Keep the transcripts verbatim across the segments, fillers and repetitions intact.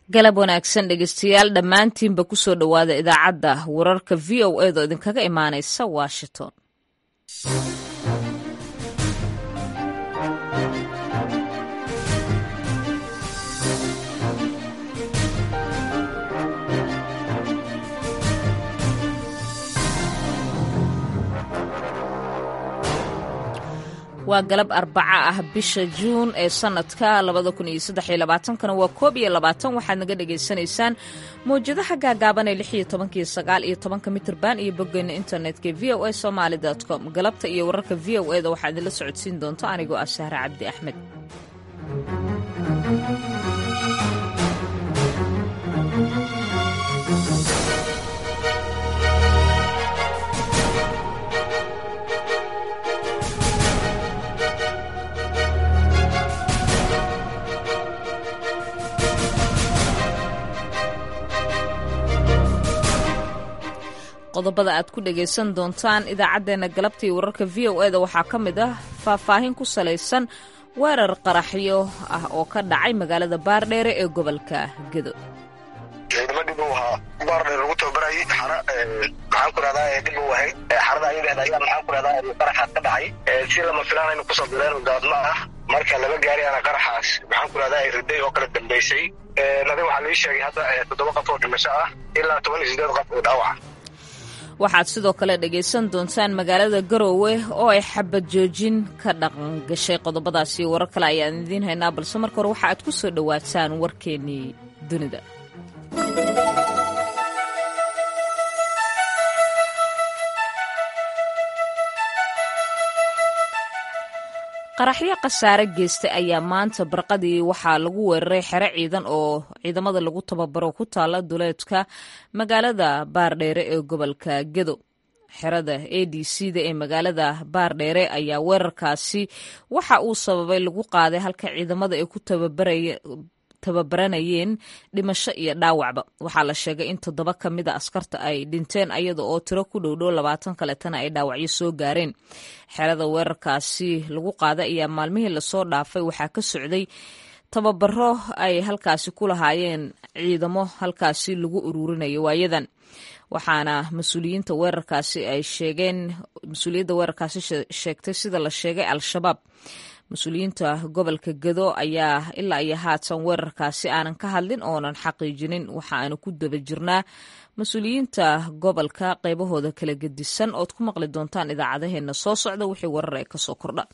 galab wanaagsan dhegeystayaal dhammaantiinba ku soo dhowaada idaacadda wararka v o a da idinkaga imaanaysa washington. waa galab arbaca ah bisha juun ee sanadka labada kun iyo saddex iyo labaatankana waa koob iyo labaatan waxaad naga dhagaysanaysaan mawjadaha gaagaaban ee lix iyo tobanka iyo sagaal iyo tobanka mitirban iyo boggeena internetka v o a somali dot com galabta iyo wararka v o a da waxaa idinla socodsiin doonta anigoo ah Sahra Cabdi Axmed. qodobada aad ku dhagaysan doontaan idaacaddeenna galabta iyo wararka v o a da waxaa ka mid ah faahfaahin ku salaysan weerar qaraxyo ah oo ka dhacay magaalada baardheere ee gobolka Gedo. ciidamadii buu ahaa baardheere lagu tababarayay xara maxaan ku rahdaa dib u wahay xarada ayada ayaa maxaan ku rahdaa qaraxaas ka dhacay si lama filaan inuu ku soo direen gaadma ah marka laba gaari ana qaraxaas maxaan ku rahdaa riday oo kala dambeysay nadii waxaa la sheegay hadda toddoba qof oo dhimasho ah ilaa toban iyo siddeed qof oo dhaawac. waxaad sidoo kale dhagaysan doontaan magaalada Garowe oo ay xabad joojin ka dhaqan gashay. qodobadaasi warar kale ayaan idiin haynaa balse marka hore waxa aad ku soo dhawaataan warkeennii dunida. qaraxyo khasaare geystay ayaa maanta barqadii waxaa lagu weeraray xero ciidan oo ciidamada lagu tababaro ku taala duleedka magaalada baardheere ee gobolka Gedo. xerada A D C da ee magaalada baardheere ayaa weerarkaasi waxa uu sababay lagu qaaday halka ciidamada ay ku tababaraya tababaranayeen dhimasho iyo dhaawacba. waxaa la sheegay in toddoba ka mid a askarta ay dhinteen ayada oo tiro ku dhowdhow labaatan kaletana ay dhaawacyo soo gaareen. xerada weerarkaasi lagu qaaday ayaa maalmihii lasoo dhaafay waxaa ka socday tababaro ay halkaasi ku lahaayeen ciidamo halkaasi lagu ururinayo waayadan. waxaana mas-uuliyiinta weerarkaasi ay sheegeen mas-uuliyadda weerarkaasi sheegtay sida la sheegay al-shabaab. mas-uuliyiinta gobolka Gedo ayaa ilaa iyo haatan weerarkaasi aanan ka hadlin oonan xaqiijinin. waxa aanu ku daba jirnaa mas-uuliyiinta gobolka qaybahooda kala gedisan ood ku maqli doontaan idaacadaheena soo socda wixii warar ee kasoo kordha.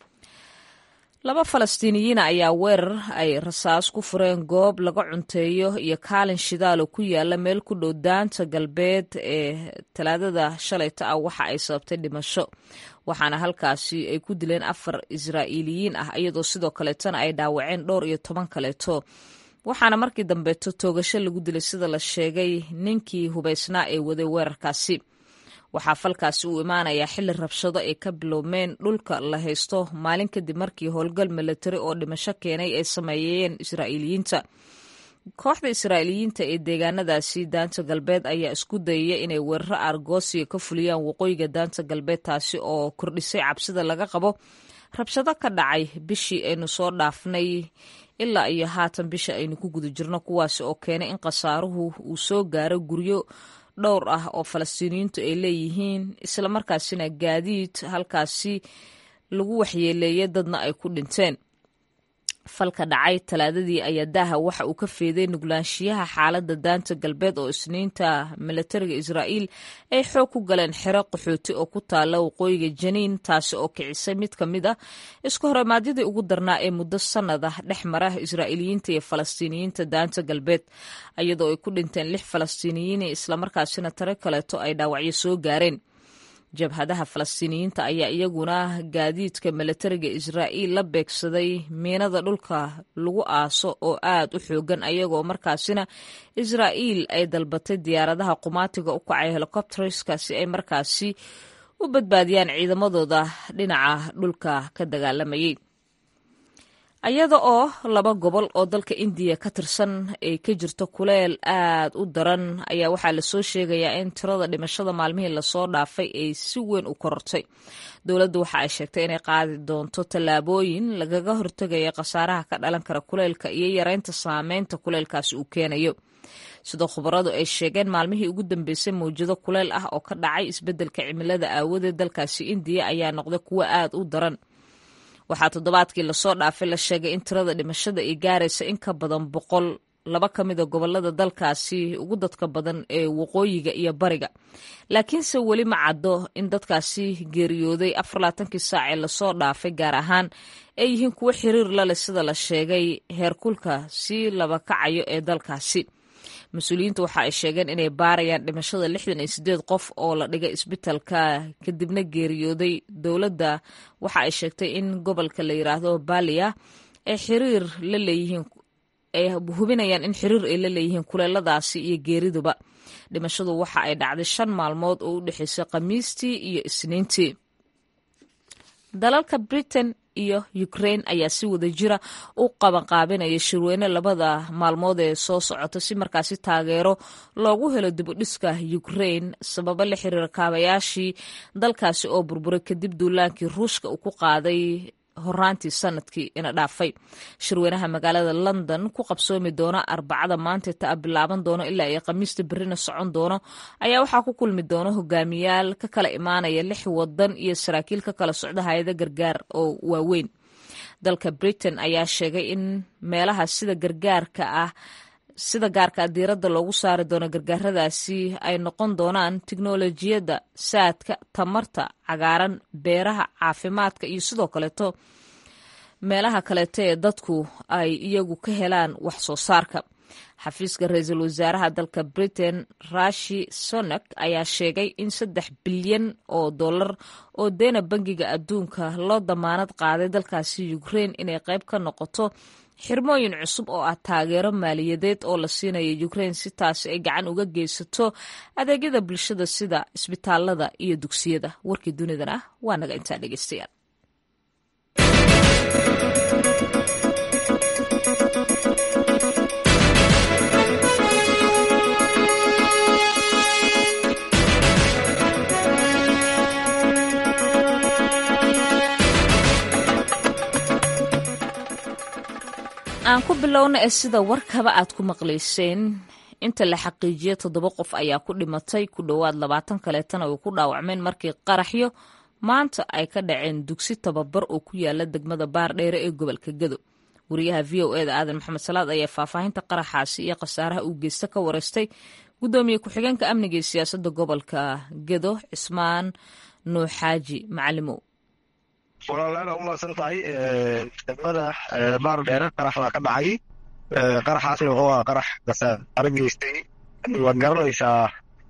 laba falastiiniyiina ayaa weerar ay rasaas ku fureen goob laga cunteeyo iyo kaalin shidaalo ku yaala meel ku dhow daanta galbeed ee talaadada shalayta ah waxa ay sababtay dhimasho. waxaana halkaasi ay ku dileen afar israa'iiliyiin ah iyadoo sidoo kaleetana ay dhaawaceen dhowr iyo toban kaleeto. waxaana markii dambeeto toogasho lagu dilay sida la sheegay ninkii hubaysnaa ee waday weerarkaasi. waxaa falkaasi uu imaanayaa xilli rabshado ay ka bilowmeen dhulka la haysto maalin kadib markii howlgal milatari oo dhimasho keenay ay sameeyeen israa'iiliyiinta. kooxda israa'iiliyiinta ee deegaanadaasi daanta galbeed ayaa isku dayaya inay weeraro aargoosiga ka fuliyaan waqooyiga daanta galbeed taasi oo kordhisay cabsida laga qabo rabshado ka dhacay bishii aynu soo dhaafnay ilaa iyo haatan bisha aynu ku guda jirno kuwaasi oo keenay in khasaaruhu uu soo gaaro guryo dhowr ah oo falastiiniyiintu ay leeyihiin islamarkaasina gaadiid halkaasi lagu waxyeeleeyay dadna ay ku dhinteen. falka dhacay talaadadii ayaa daaha waxa uu ka feeday nuglaanshiyaha xaaladda daanta galbeed oo isniinta milatariga Israa'iil ay xoog ku galeen xero qaxooti oo ku taala waqooyiga Janiin taasi oo kicisay mid ka mid ah isku horimaadyadii ugu darnaa ee muddo sannad ah dhex mara Israa'iiliyiinta iyo Falastiiniyiinta daanta galbeed iyadoo ay ku dhinteen lix Falastiiniyiin islamarkaasina tiro kaleeto ay dhaawacyo soo gaareen. jabhadaha Falastiiniyiinta ayaa iyaguna gaadiidka milatariga Israa'iil la beegsaday miinada dhulka lagu aaso oo aad u xoogan ayagoo markaasina Israa'iil ay dalbatay diyaaradaha qumaatiga u kacay helicopterska si ay markaasi u badbaadiyaan ciidamadooda dhinaca dhulka ka dagaalamayay. iyada oo laba gobol oo dalka indiya ka tirsan ay ka jirto kuleel aad u daran ayaa waxaa lasoo sheegayaa in tirada dhimashada maalmihii lasoo dhaafay ay si weyn u korortay. dowladdu waxa ay sheegtay inay qaadi doonto tallaabooyin lagaga hortegaya khasaaraha ka dhalan kara kuleylka iyo yareynta saameynta kuleylkaasi uu keenayo. sidoo khubaradu ay sheegeen maalmihii ugu dambeysay mawjado kuleyl ah oo ka dhacay isbeddelka cimilada aawadeed dalkaasi indiya ayaa noqday kuwo aad u daran. waxaa toddobaadkii lasoo dhaafay la sheegay in tirada dhimashada ay gaaraysa in ka badan boqol laba ka mida gobolada dalkaasi ugu dadka badan ee waqooyiga iyo bariga. laakiinse weli ma caddo in dadkaasi geeriyooday afar labaatankii saac ee lasoo dhaafay gaar ahaan ay yihiin kuwo xiriir la leh sida la sheegay heerkulka sii laba kacayo ee dalkaasi. mas-uuliyiintu waxa ay sheegeen inay baarayaan dhimashada lixdan iyo sideed qof oo la dhigay isbitaalka kadibna geeriyooday. dowladda waxa ay sheegtay in gobolka la yiraahdo baaliya ay xiriir la leeyihiin ay hubinayaan in xiriir ay la leeyihiin kuleeladaasi iyo geeriduba. dhimashadu waxa ay dhacday shan maalmood oo u dhexaysay khamiistii iyo isniintii. dalalka britain iyo Ukraine ayaa si wada jira u qabanqaabinaya shirweyne labada maalmood ee soo socota si markaasi taageero loogu helo dib u dhiska Ukraine sababo la xiriira kaabayaashii dalkaasi oo burburay kadib duulaankii Ruushka uu ku qaaday horaantii sanadkii ina dhaafay. shirweynaha magaalada London ku qabsoomi doona arbacada maanta ta bilaaban doono ilaa ay khamiista berrina socon doono ayaa waxaa ku kulmi doona hogaamiyaal ka kala imaanaya lix wadan iyo saraakiil ka kala socda hay'ado gargaar oo waaweyn. dalka Britain ayaa sheegay in meelaha sida gargaarka ah sida gaarka diiradda loogu saari doono gargaaradaasi ay noqon doonaan tiknoolajiyadda, saadka, tamarta cagaaran, beeraha, caafimaadka iyo sidoo kaleeto meelaha kaleeto ee dadku ay iyagu ka helaan wax soo saarka. xafiiska ra-iisul wasaaraha dalka Britain Rishi Sunak ayaa sheegay in saddex bilyan oo dollar oo deena bangiga adduunka loo damaanad qaaday dalkaasi Ukraine inay qayb ka noqoto xirmooyin cusub oo ah taageero maaliyadeed oo la siinayo Ukraine si taasi ay gacan uga geysato adeegyada bulshada sida isbitaalada iyo dugsiyada. warkii dunidana waa naga intaa dhegeystayaal. aan ku bilowna ee sida warkaba aad ku maqlayseen inta la xaqiijiyo toddoba qof ayaa ku dhimatay ku dhowaad labaatan kaleetana way ku dhaawacmeen markii qaraxyo maanta ay ka dhaceen dugsi tababar oo ku yaala degmada Baardheere ee gobolka Gado. wariyaha V O A da Aadan Maxamed Salaad ayaa faahfaahinta qaraxaasi iyo khasaaraha uu geysta ka wareystay gudoomiye ku-xigeenka amniga iyo siyaasadda gobolka Gado Cismaan Nuuxaaji Macalimow. walaalaha u maasan tahay degmada Baardheere qarax waa ka dhacay. qaraxaasna wuxuu ahaa qarax khasaare geystay. waad garanaysaa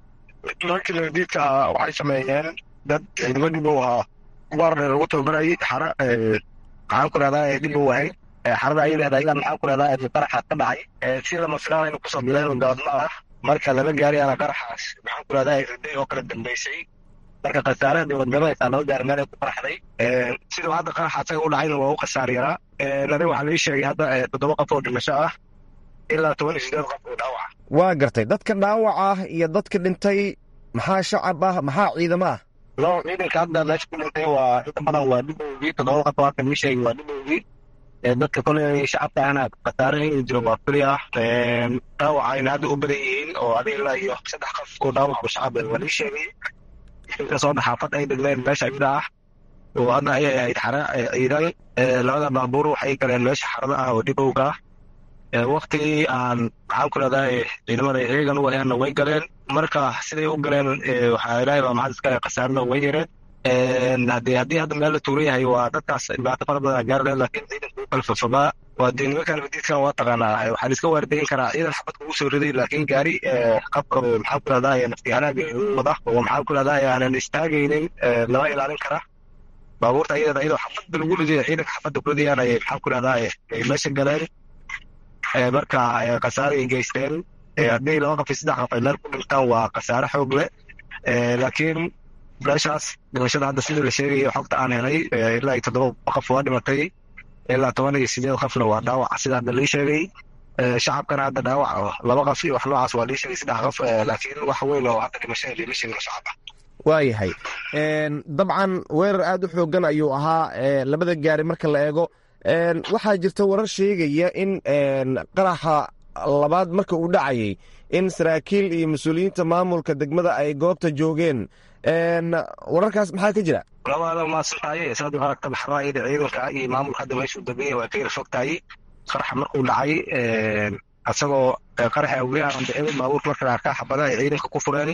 markii nabadiidka waxay sameeyeen dad ciidamadii buu ahaa Baardheere lagu tababarayay xara maxaan ku rahdaa dib u wahay xarada ay leedahay ilaa maxaan ku rahdaa qaraxaas ka dhacay si lama filaan inuu kusoo bilayn gaadma ah marka laba gaari ana qaraxaas maxaan ku rahdaa riday oo kala dambeysay. marka khasaaraha wad garanaysaa laba gaari meel ku qaraxday. sidoo hadda qaraxaas u dhacayna waa u khasaar yaraa. lana waxaa la sheegay hadda toddoba qof oo dhimasho ah ilaa toban iyo siddeed qof oo dhaawac. waa gartay dadka dhaawaca ah iyo dadka dhintay maxaa shacab ah maxaa ciidamo ah? loo ciidanka hadda meesha ku dhintay waa inta badan waa dhibowgii toddoba qof halkan ii sheegay waa dhibowgii. dadka kole shacabka ahna khasaare in jiro waa kuli ah. dhaawacayna hadda u badan yihiin oo adiga ilaa iyo saddex qof oo dhaawac oo shacab waa la sheegay. inkastoo xaafad ay degleen meesha iyada ah oo hadda ayay ahayd xara ciidan. labada baabuur waxay galeen meesha xarada ah oo dhibowga ah. waqtigii aan maxaan ku rahdaa ciidamada iyagan u ayaana way galeen. marka siday u galeen waxaa ilaahay baa maxad iskale khasaarna way yareen. haddii haddii hadda meel la tuuran yahay waa dadkaas dhibaato fara badan gaar leh laakiin ciidanka u kala fafogaa waa dee nimankan nabadiidkan waa taqaanaa waxaa la iska waardayn karaa ciidan xabad kugu soo riday laakiin gaari qabka maxaan ku rahdaa naftiyaanaaga wada oo maxaan ku rahdaa aanan istaagaynin lama ilaalin kara. baabuurta iyada iyadoo xabadda lagu riday ciidanka xabadda ku ridayaan ayay maxaan ku rahdaa ay meesha galeen. marka khasaare ay geysteen. haddii laba qof iyo saddex qof ay meel ku dhintaan waa khasaare xoog leh. laakiin meeshaas dhimashada hadda sidii la sheegayo xogta aan helay ilaa iyo toddoba qof waa dhimatay. ilaa toban iyo sideed qofna waa dhaawac sida hadda lii sheegay. shacabkana hadda dhaawac laba qof iyo wax noocaas waa lii sheegay saddex qof laakiin wax weyn oo hadda dhimashada lii sheegay shacabka. waayahay dabcan weerar aad u xoogan ayuu ahaa labada gaari marka la eego. waxaa jirta warar sheegaya in qaraxa labaad marka uu dhacayay in saraakiil iyo mas-uuliyiinta maamulka degmada ay goobta joogeen. wararkaas maxaa ka jira? labaada maasantaye saad u aragta baxraayada ciidanka iyo maamulka hadda meeshuu degaya waa ka yara fogtahay. qaraxa markuu dhacay asagoo qaraxa awliyahan dhicin baabuurka marka arkaa xabadaha ay ciidanka ku fureen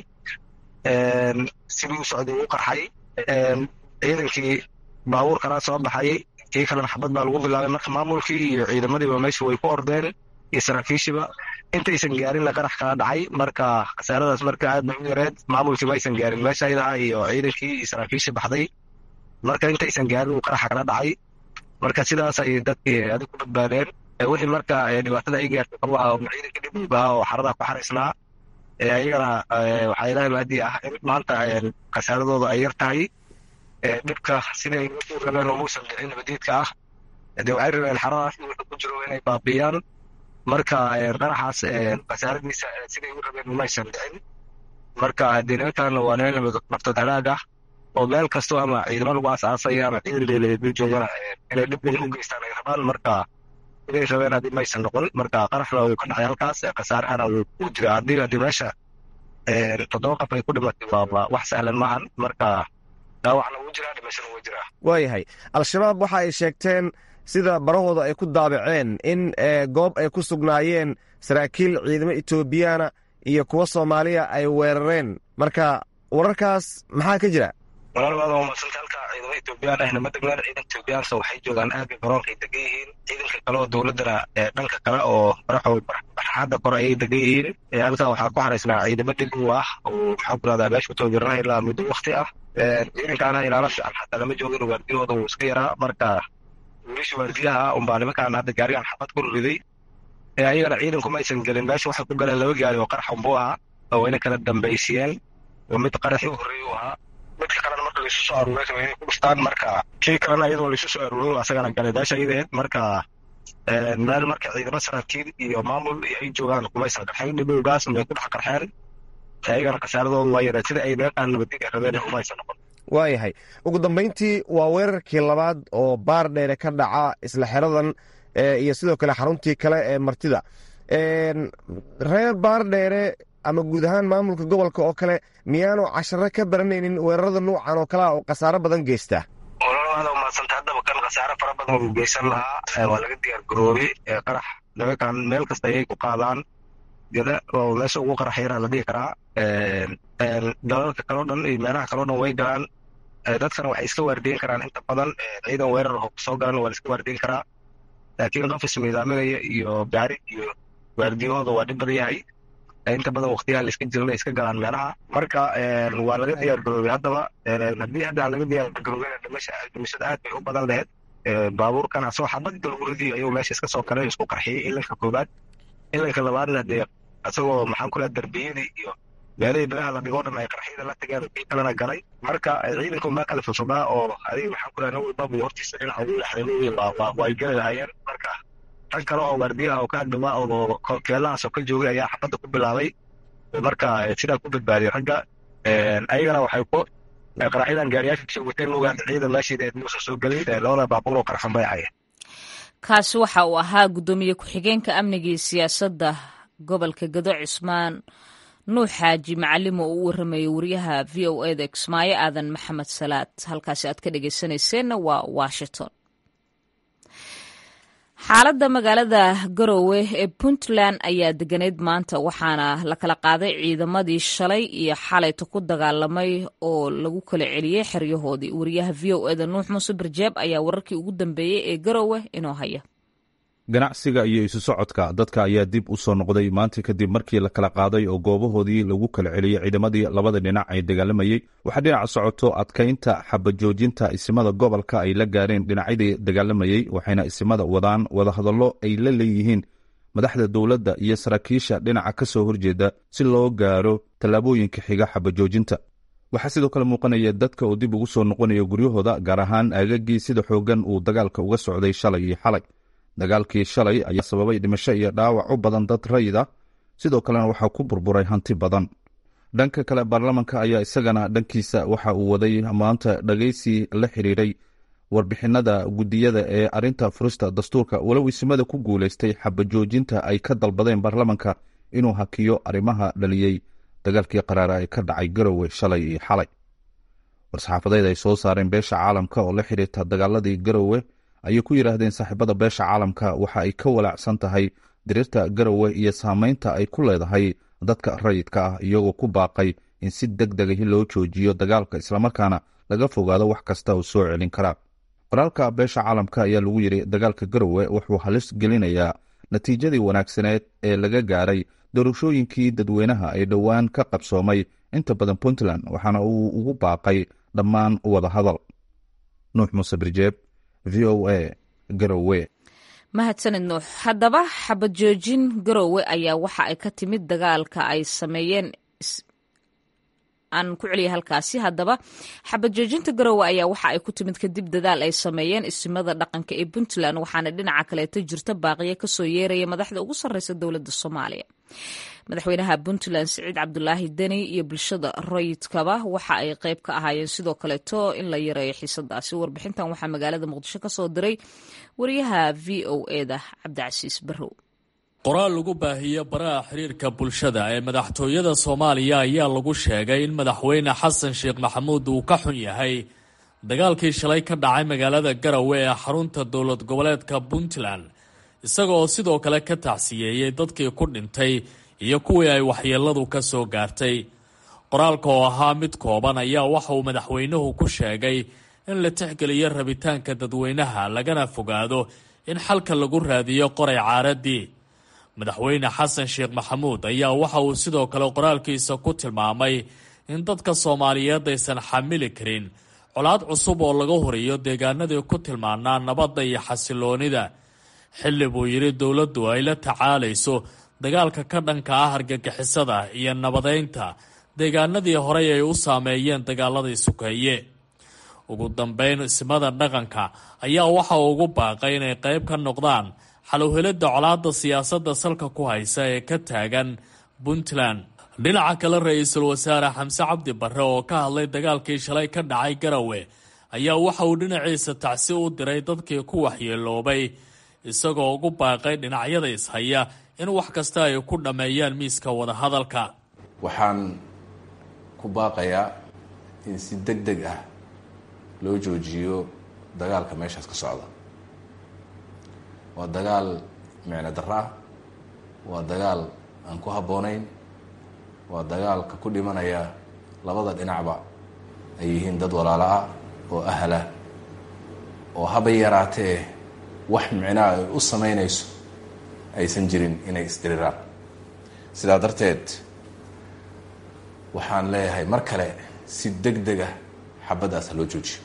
sidii u socday uu qarxay. ciidankii baabuurkana soo baxay kii kalena xabad baa lagu bilaabay marka maamulkii iyo ciidamadiiba meesha way ku ordeen iyo saraakiishiba intaysan gaarinna qarax kala dhacay. marka khasaaradaas marka aad bay u yareed maamulkii ma aysan gaarin meesha ayada iyo ciidankii iyo saraakiishii baxday marka intaysan gaarin uu qaraxa kala dhacay. marka sidaas ay dadkii adig ku badbaadeen. wixii marka dhibaatada ay gaartay qabaha ciidanka dhibba oo xarada ku xaraysnaa ayagana waxaa ilaahay maadii ah in maanta khasaaradooda ay yar tahay. dhibka siday u rabeen oo muusan dhicin nabadiidka ah dee waxay rabeen xaradaas wuxuu ku jiro inay baabiyaan. marka qaraxaas khasaaradiisa siday u rabeen umaysan dhicin. marka dee nimankaana waa nin naftood halaag ah oo meel kastoo ama ciidamo lagu asaasaya ama ciidan leeleedu joogana inay dhib u geystaan ay rabaan. marka inay rabeen haddii maysan noqon. marka qaraxna wuu ka dhacay halkaas khasaarahana wuu ku jira haddii haddii meesha toddoba qof ay ku dhimatay waa wax sahlan maahan. marka dhaawacna wuu jiraa dhimashana wuu jiraa. waayahay al-shabaab waxa ay sheegteen sida barahooda ay ku daabaceen in goob ay ku sugnaayeen saraakiil ciidamo etoobiyaana iyo kuwa soomaaliya ay weerareen. marka wararkaas maxaa ka jira? walaalbaada waa madsanta halka ciidamo etoobiyaan ahna ma degnaan. ciidanka etoobiyaansa waxay joogaan aagga garoonka ay degan yihiin. ciidanka kale oo dowladdana dhanka kale oo baraxood barxaadda kore ayay degan yihiin. halkaa waxaa ku xaraysnaa ciidamo dhib u ah oo maxaa ku rahdaa meesha utoobiranah ilaa muddo wakti ah. ciidankaana ilaala fiican xataa lama joogin waardiyahooda wuu iska yaraa. marka wiilasha waardiyaha unbaa nimankaan hadda gaarigan xabad ku riday. ayagana ciidanku ma aysan gelin meesha waxay ku galeen laba gaari oo qarax unbuu ahaa oo wayna kala dambaysiyeen oo mid qaraxii u horreeyey u ahaa midka kalena marka laisu soo aruuray inay ku dhuftaan. marka kii kalena iyadoo laisu soo aruuray asagana galay meesha ayadeed. marka meel marka ciidamo saraakiil iyo maamul iyo ay joogaan kumaysan qarxayn dhibowgaas bay ku dhex qarxeen. ayagana khasaaradooda waa yareen sida ay meeqaan nabadiga rabeen kumaysan noqon. waayahay ugu dambayntii waa weerarkii labaad oo baar dheere ka dhaca isla xeradan iyo sidoo kale xaruntii kale ee martida. reer baar dheere ama guud ahaan maamulka gobolka oo kale miyaanu casharo ka baranaynin weerarada nuucan oo kalea oo khasaaro badan geysta? walaalada umadsanta haddaba kan khasaaro fara badan uu geysan lahaa waa laga diyaar garoobay. qarax nimankan meel kasta ayay ku qaadaan gada oo meesha ugu qarax yaraa la dhihi karaa. dalalka kaloo dhan iyo meelaha kaloo dhan way galaan. dadkana waxay iska waardiyen karaan inta badan ciidan weerar oo kusoo galan waa la iska waardiyen karaa. laakiin qof ismiidaaminaya iyo gaari iyo waardiyahooda waa dhib badan yahay. inta badan waktiyaha la iska jirana iska galaan meelaha. marka waa laga diyaar garoobay haddaba haddii hadda laga diyaar garoobay dhimashada aad bay u badan laheyd. baabuurkana soo xabad galguridii ayuu meesha iska soo galay isku qarxiyey ilanka koobaad. ilanka labaadna dee isagoo maxaan ku leha darbiyadii iyo meelihii biraha la dhigoo dhan ay qarxiyada la tageen kii kalena galay. marka ciidanku maa kala fofogaa oo adiga maxaan ku leha nin walba buu hortiisa dhinaca ugu yaxday way geli lahaayeen. marka tan kale oo waardiyaha oo ka agdhawaa oo keelahaasoo ka joogay ayaa xabadda ku bilaabay. marka sidaa ku badbaadiyay ragga. ayagana waxay ku qaraxyadan gaariyaasha kasoo wateen ogaan ciidan meeshii eed muusa soo gelin labada baabuur oo qarxan bay ahayeen. kaasi waxa uu ahaa guddoomiye ku-xigeenka amniga iyo siyaasadda gobolka gado cismaan nuux xaaji macallim oo u warramayay wariyaha v o eda kismaayo aadan maxamed salaad. halkaasi aad ka dhegaysanayseena waa washington. xaaladda magaalada garowe ee puntland ayaa deganeyd maanta waxaana la kala qaaday ciidamadii shalay iyo xalayta ku dagaalamay oo lagu kala celiyey xeryahoodii. wariyaha v o eda nuux muuse barjeeb ayaa wararkii ugu dambeeyey ee garowe inoo haya. ganacsiga iyo isu socodka dadka ayaa dib u soo noqday maanta kadib markii la kala qaaday oo goobahoodii lagu kala celiyey ciidamadii labada dhinac ay dagaalamayey. waxaa dhinaca socoto adkaynta xabajoojinta isimada gobolka ay la gaareen dhinacyadii dagaalamayey waxayna isimada wadaan wadahadallo ay la leeyihiin madaxda dowladda iyo saraakiisha dhinaca ka soo horjeeda si loo gaaro tallaabooyinka xiga xabajoojinta. waxaa sidoo kale muuqanaya dadka oo dib ugu soo noqonaya guryahooda, gaar ahaan aagagii sida xoogan uu dagaalka uga socday shalay iyo xalay. dagaalkii shalay ayaa sababay dhimasho iyo dhaawac u badan dad rayida, sidoo kalena waxaa ku burburay hanti badan. dhanka kale, baarlamanka ayaa isagana dhankiisa waxa uu waday maanta dhagaysi la xiriiray warbixinada guddiyada ee arinta furista dastuurka, walow isimada ku guulaystay xabajoojinta ay ka dalbadeen baarlamanka inuu hakiyo arrimaha dhaliyey dagaalkii qaraara ee ka dhacay garowe shalay iyo xalay. war-saxaafadeed ay soo saareen beesha caalamka oo la xiriirta dagaaladii garowe ayay ku yidhaahdeen saaxiibada beesha caalamka waxa ay ka walaacsan tahay diriirta garowe iyo saameynta ay ku leedahay dadka rayidka ah, iyagoo ku baaqay in si deg deg loo joojiyo dagaalka islamarkaana laga fogaado wax kasta oo soo celin kara. qoraalka beesha caalamka ayaa lagu yidhi dagaalka garowe wuxuu halis gelinayaa natiijadii wanaagsaneed ee laga gaaray doorashooyinkii dadweynaha ee dhowaan ka qabsoomay inta badan puntland, waxaana uu ugu baaqay dhammaan wada hadal. nuux muuse birjeeb, v o a, garowe. mahadsanid nuux. haddaba xabad joojin garowe ayaa waxa ay ka timid dagaalka ay sameeyeen aan ku celiya halkaasi. haddaba xabad joojinta garowe ayaa waxa ay ku timid kadib dadaal ay sameeyeen isimada dhaqanka ee puntland, waxaana dhinaca kaleeto jirta baaqiyo kasoo yeeraya madaxda ugu sarreysa dowladda soomaaliya. madaxweynaha puntland siciid cabdulaahi deni iyo bulshada rayidkaba waxa ay qayb ka ahaayeen sidoo kaleeto in la yareeyo xiisadaasi. warbixintan waxaa magaalada muqdisho ka soo diray wariyaha v o eda cabdicasiis barrow. qoraal lagu baahiye baraha xiriirka bulshada ee madaxtooyada soomaaliya ayaa lagu sheegay in madaxweyne xasan sheekh maxamuud uu ka xun yahay dagaalkii shalay ka dhacay magaalada garowe ee xarunta dowlad goboleedka puntland, isagoo sidoo kale ka tacsiyeeyey dadkii ku dhintay iyo kuwii ay waxyeeladu ka soo gaartay. qoraalka oo ahaa mid kooban ayaa waxa uu madaxweynuhu ku sheegay in la tixgeliyo rabitaanka dadweynaha lagana fogaado in xalka lagu raadiyo qoray caaradii. madaxweyne xasan sheekh maxamuud ayaa waxa uu sidoo kale qoraalkiisa ku tilmaamay in dadka soomaaliyeed aysan xamili karin colaad cusub oo laga horiyo deegaanadii ku tilmaanaa nabadda iyo xasiloonida, xilli buu yidhi dowladdu ay la tacaalayso dagaalka ka dhanka ah argagixisada iyo nabadeynta deegaanadii horey ay u saameeyeen dagaaladii sukeeye. ugu dambeyn, isimada dhaqanka ayaa waxa uu ugu baaqay inay qayb ka noqdaan xalowhelidda colaadda siyaasadda salka ku haysa ee ka taagan puntland. dhinaca kale, ra-iisul wasaare xamse cabdi barre oo ka hadlay dagaalkii shalay ka dhacay garowe ayaa waxa uu dhinaciisa tacsi u diray dadkii ku waxyeeloobay, isagoo ugu baaqay dhinacyada ishaya in wax kasta ay ku dhammeeyaan miiska wadahadalka. waxaan ku baaqayaa in si deg deg ah loo joojiyo dagaalka meeshaas ka socda. waa dagaal micno darro ah, waa dagaal aan ku habboonayn, waa dagaalka ku dhimanaya labada dhinacba ay yihiin dad walaalo ah oo ahlah, oo haba yaraatee wax micnaa ay u samaynayso aysan jirin inay isdiriraan. sidaa darteed waxaan leeyahay mar kale si deg deg ah xabaddaas ha loo joojiyo.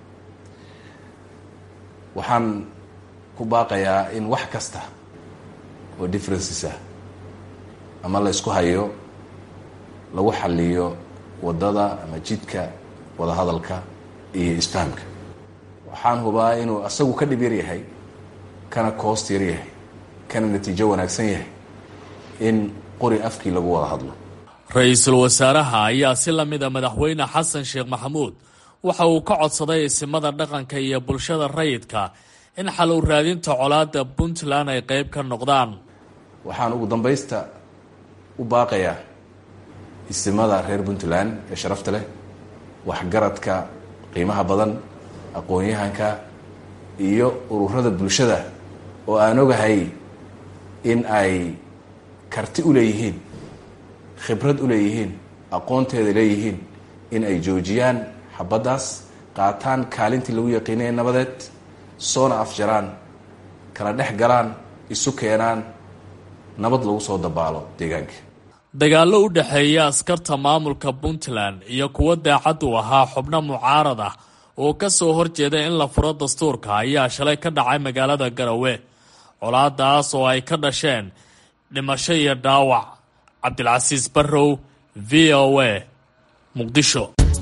waxaan ku baaqayaa in wax kasta oo differences ah ama la isku hayo lagu xaliyo wadada ama jidka wadahadalka iyo isfahamka. waxaan hubaa inuu asagu ka dhib yar yahay, kana koost yar yahay, kana natiijo wanaagsan yahay in qori afkii lagu wada hadlo. ra-iisul wasaaraha ayaa si lamida madaxweyne xasan sheekh maxamuud waxa uu ka codsaday isimada dhaqanka iyo bulshada rayidka in xalow raadinta colaadda puntland ay qayb ka noqdaan. waxaan ugu dambaysta u baaqayaa isimada reer puntland ee sharafta leh, waxgaradka qiimaha badan, aqoon-yahanka iyo ururada bulshada oo aan ogahay in ay karti u leeyihiin, khibrad u leeyihiin, aqoonteeda leeyihiin in ay joojiyaan xabaddaas, qaataan kaalintii lagu yaqiinay nabadeed, soona afjaraan, kala dhex galaan, isu keenaan, nabad lagu soo dabaalo deegaanka. dagaallo u dhexeeya askarta maamulka puntland iyo kuwo daacad u ahaa xubno mucaarad ah oo ka soo horjeeda in la furo dastuurka ayaa shalay ka dhacay magaalada garowe. colaadaas oo ay ka dhasheen dhimasho iyo dhaawac. cabdilcasiis barrow, v o a, muqdisho.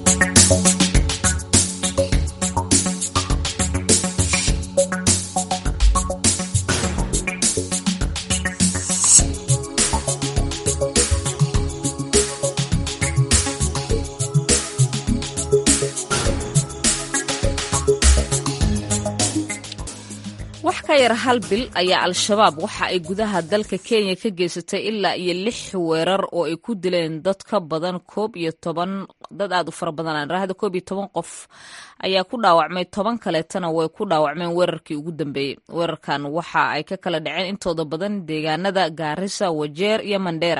hal bil ayaa al-shabaab waxa ay gudaha dalka Kenya ka geysatay ilaa iyo lix weerar oo ay ku dileen dad ka badan koob iyo toban dad aad u fara badan raahada koob iyo toban qof ayaa ku dhaawacmay toban kaleetana way ku dhaawacmeen weerarkii ugu dambeeyay weerarkan waxa ay ka kala dhaceen intooda badan deegaanada Garissa, Wajir iyo Mandera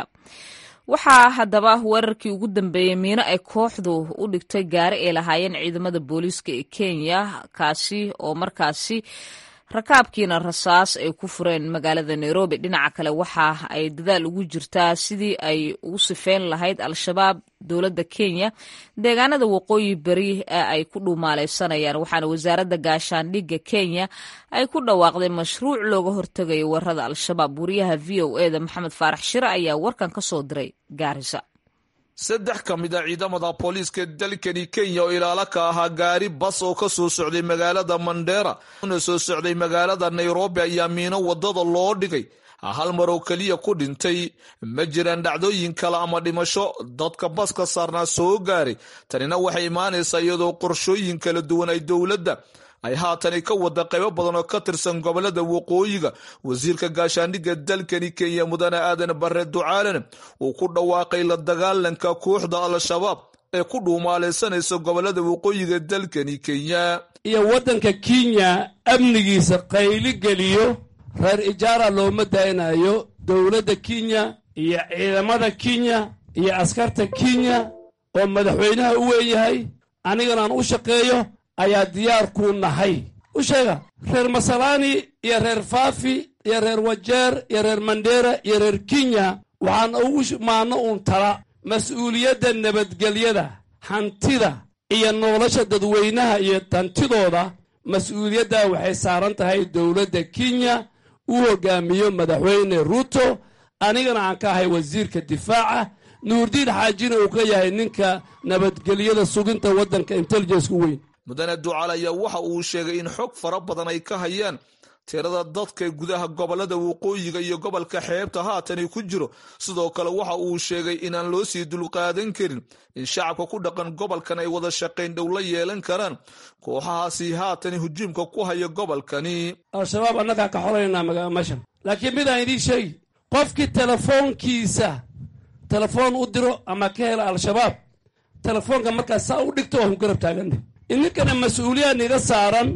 waxaa haddaba weerarkii ugu dambeeyay miino ay kooxdu u dhigtay gaari ay lahaayeen ciidamada booliiska ee Kenya kaasi oo markaasi rakaabkiina rasaas ay ku fureen magaalada Nairobi dhinaca kale waxa ay dadaal ugu jirtaa sidii ay ugu sifeen lahayd al-shabaab dowladda Kenya deegaanada waqooyi bari ee ay ku dhumaaleysanayaan waxaana wasaaradda gaashaandhigga Kenya ay ku dhawaaqday mashruuc looga hortagayo weerarada al-shabaab wariyaha V O A da Maxamed Faarax Shire ayaa warkan ka soo diray Garissa saddex ka mid ah ciidamada booliiska dalkani Kenya oo ilaala ka ahaa gaari bas oo ka soo socday magaalada Mandera una soo socday magaalada Nairobi ayaa miino wadada loo dhigay hal mar oo kaliya ku dhintay ma jiraan dhacdooyin kale ama dhimasho dadka baska saarnaa soo gaaray tanina waxay imaanaysaa iyadoo qorshooyin kala duwan ay dowladda ay haatan ka wada qaybo badan oo ka tirsan gobolada waqooyiga wasiirka gaashaandhigga dalkani Kenya mudane aadan barre ducaalana uu ku dhawaaqay la dagaalanka kooxda al-shabaab ee ku dhuumaaleysanaysa gobolada waqooyiga dalkani Kenya iyo wadanka Kenya amnigiisa qayli geliyo reer ijaara looma daynayo dowladda Kenya iyo ciidamada Kenya iyo askarta Kenya oo madaxweynaha u weeyahay anigana aan u shaqeeyo ayaa diyaar ku nahay u sheega reer Masalani iyo reer Fafi iyo reer Wajir iyo reer Mandera iyo reer Kenya waxaan ugu maano uun tala mas'uuliyadda nabadgelyada hantida iyo nolosha dadweynaha iyo tantidooda mas'uuliyadda waxay saaran tahay dowladda Kenya uu hogaamiyo madaxweyne Ruto anigana aan ka ahay wasiirka difaaca Nuurdiin Xaajina uu ka yahay ninka nabadgelyada suginta wadanka intelligence ku weyn mudane ducaal ayaa waxa uu sheegay in xog fara badan ay ka hayaan tirada dadka gudaha gobolada waqooyiga iyo gobolka xeebta haatan ku jiro sidoo kale waxa uu sheegay in aan loo sii dulqaadan karin in shacabka ku dhaqan gobolkan ay wada shaqayn dhow la yeelan karaan kooxahaasi haatan hujuumka ku haya gobolkani al-shabaab annaga ka xoreynaa magaamashan laakiin mid aan idin sheegi qofkii telefoonkiisa telefoon u diro ama ka hela al-shabaab telefoonka markaas saa u dhigto oo garab taaganne idinkana mas-uuliyad niga saaran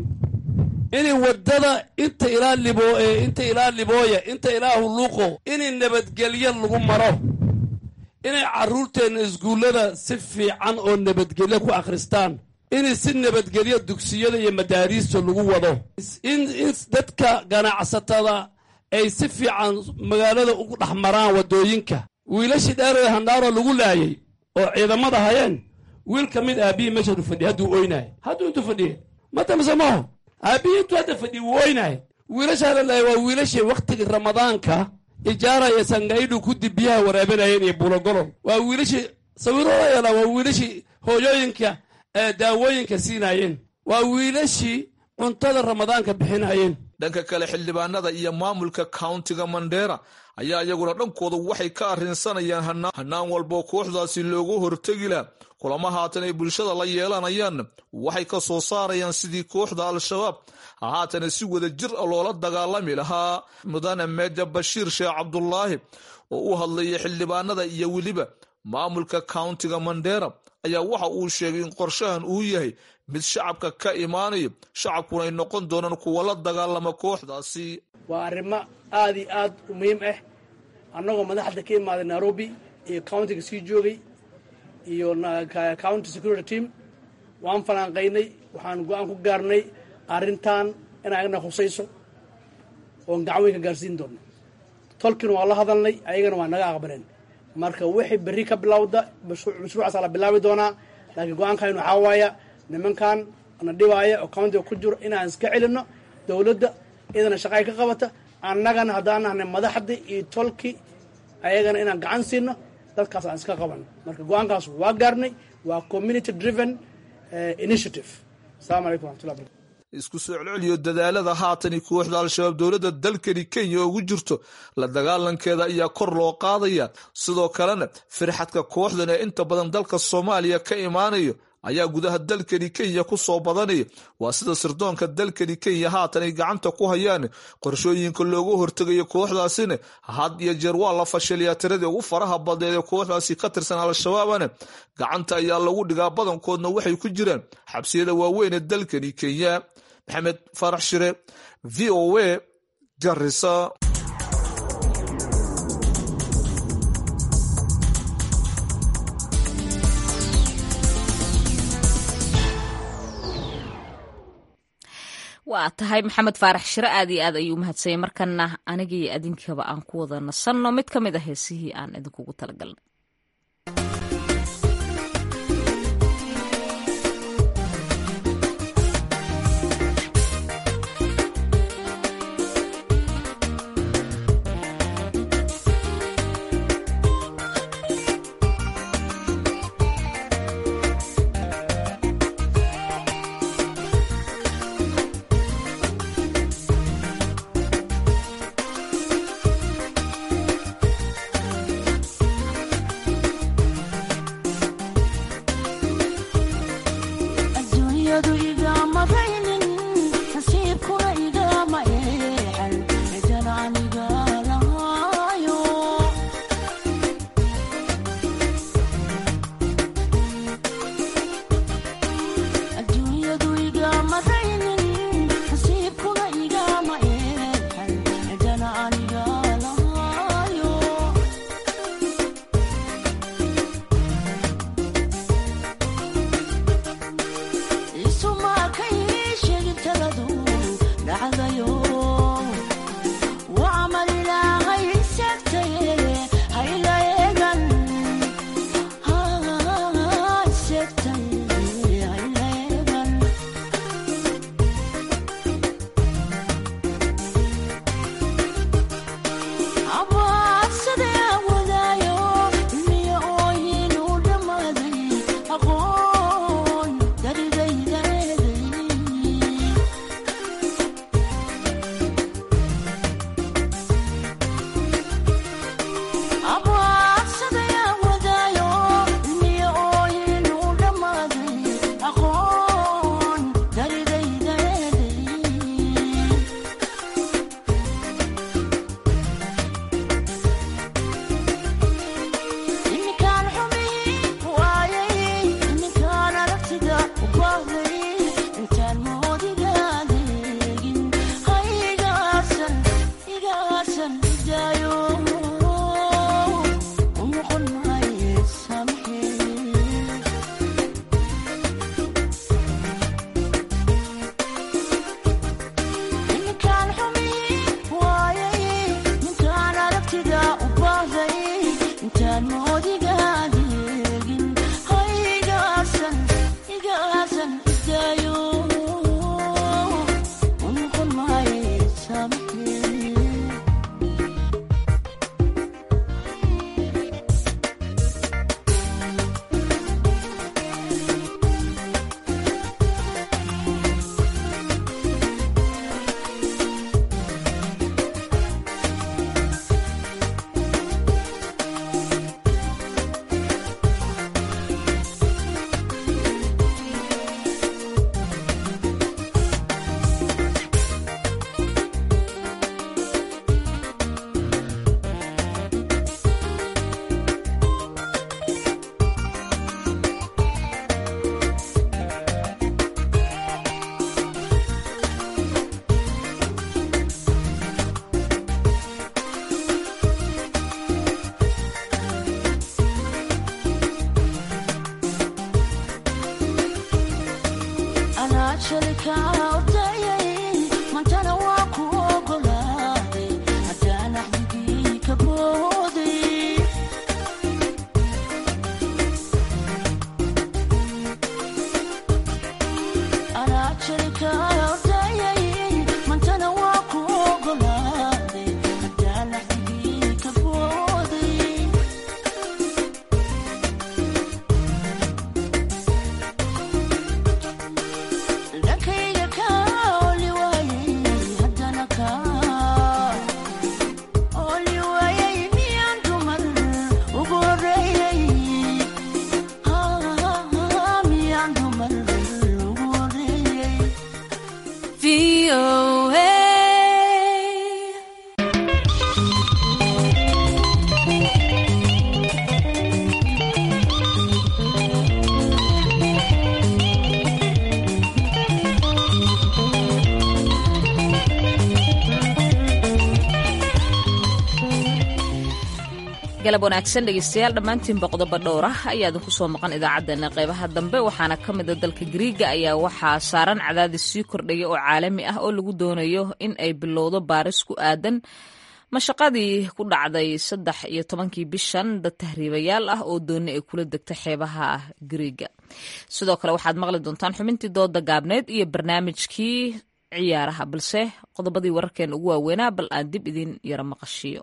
inay wadada inta ilaa libo ee inta ilaa libooya inta ilaa huluuqo inay nabadgelyo lagu maro inay carruurteena iskuullada si fiican oo nabadgelyo ku akhristaan inay si nabadgelyo dugsiyada iyo madaariista lagu wado in dadka ganacsatada ay si fiican magaalada ugu dhex maraan wadooyinka wiilashii dheer handhaaro lagu laayay oo ciidamada hayeen wiil ka mid aabihi meesha u fadhiya hadduu oynaay hadduu intuu fadhiya mata masamaho aabihi intuu hadda fadhiya wuu oynaay wiilashaa la laayay waa wiilashii wakhtigii ramadaanka ijaara iyo sangaidhu ku dibiyaha waraabinayeen iyo bulogolol waa wiilashii sawirooda yeelaa waa wiilashii hooyooyinka daawooyinka siinaayeen waa wiilashii cuntada ramadaanka bixinayeen dhanka kale xildhibaanada iyo maamulka countiga Mandera ayaa iyaguna dhankooda waxay ka arrinsanayaan hanaan walba kooxdaasi loogu hortagi lahaa kulamo haatan ay bulshada la yeelanayaan waxay ka soo saarayaan sidii kooxda al-shabaab haatan si wada jir loola dagaalami lahaa mudane Meja Bashiir Sheekh Cabdullaahi oo u hadlayay xildhibaanada iyo weliba maamulka countiga Mandera ayaa waxa uu sheegay in qorshahan uu yahay mid shacabka ka imaanayo shacabkuna ay noqon doonaan kuwa la dagaalama kooxdaasi waa arrimo aad iyo aad u muhiim ah annagoo madaxda ka imaaday Nairobi iyo countiga sii joogay iyo county security team waan falanqaynay waxaan go'aan ku gaarnay arrintan in ayagana khusayso oon gacan ka gaarsiin doono tolkiina waa la hadalnay ayagana waa naga aqbaleen marka wixii berri ka bilowda mashruucaas la bilaabi doonaa laakiin go'aankaynu waxaa waaya nimankan na dhibaaya oo countiga ku jiro inaan iska celino dowladda idana shaqay ka qabata annagana haddaan nahnay madaxda iyo tolki ayagana inaan gacan siino dadkaas aan iska qaban marka go'aankaas waa gaarnay waa community driven initiative. Assalamu alaikum warahmatullahi wabarakatuh. isku soo celceliyo dadaalada haatan kooxda al-shabaab dowladda dalkani Kenya ugu jirto la dagaalankeeda ayaa kor loo qaadaya sidoo kalena firxadka kooxdan ee inta badan dalka Soomaaliya ka imaanayo ayaa gudaha dalkani Kenya ku soo badanaya waa sida sirdoonka dalkani Kenya haatan ay gacanta ku hayaan qorshooyinka loogu hortagayo kooxdaasina had iyo jeer waa la fashiliyaa tirada ugu faraha badan ee kooxdaasi ka tirsan al-shabaabana gacanta ayaa lagu dhigaa badankoodna waxay ku jiraan xabsiyada waaweyn ee dalkani Kenya. Maxamed Farax Shire, V O A, Garissa. waa tahay Maxamed Farax Shire aad iyo aad ayuu mahadsay markana aniga iyo adinkaba aan ku wada nasanno mid kamid ah heesihii aan idinkugu talagalnay. galab wanaagsan dhegeystayaal dhammaantiinba qodobo dhowr ah ayaa idinku soo maqan idaacaddeenna qaybaha dambe waxaana ka mida dalka Giriiga ayaa waxaa saaran cadaadis sii kordhaya oo caalami ah oo lagu doonayo in ay bilowdo baaris ku aadan mashaqadii ku dhacday saddex iyo tobankii bishan dad tahriibayaal ah oo dooni ay kula degta xeebaha Giriiga. sidoo kale waxaad maqli doontaan xubintii dooda gaabneed iyo barnaamijkii ciyaaraha balse qodobadii wararkeena ugu waaweynaa bal aan dib idin yara maqashiyo.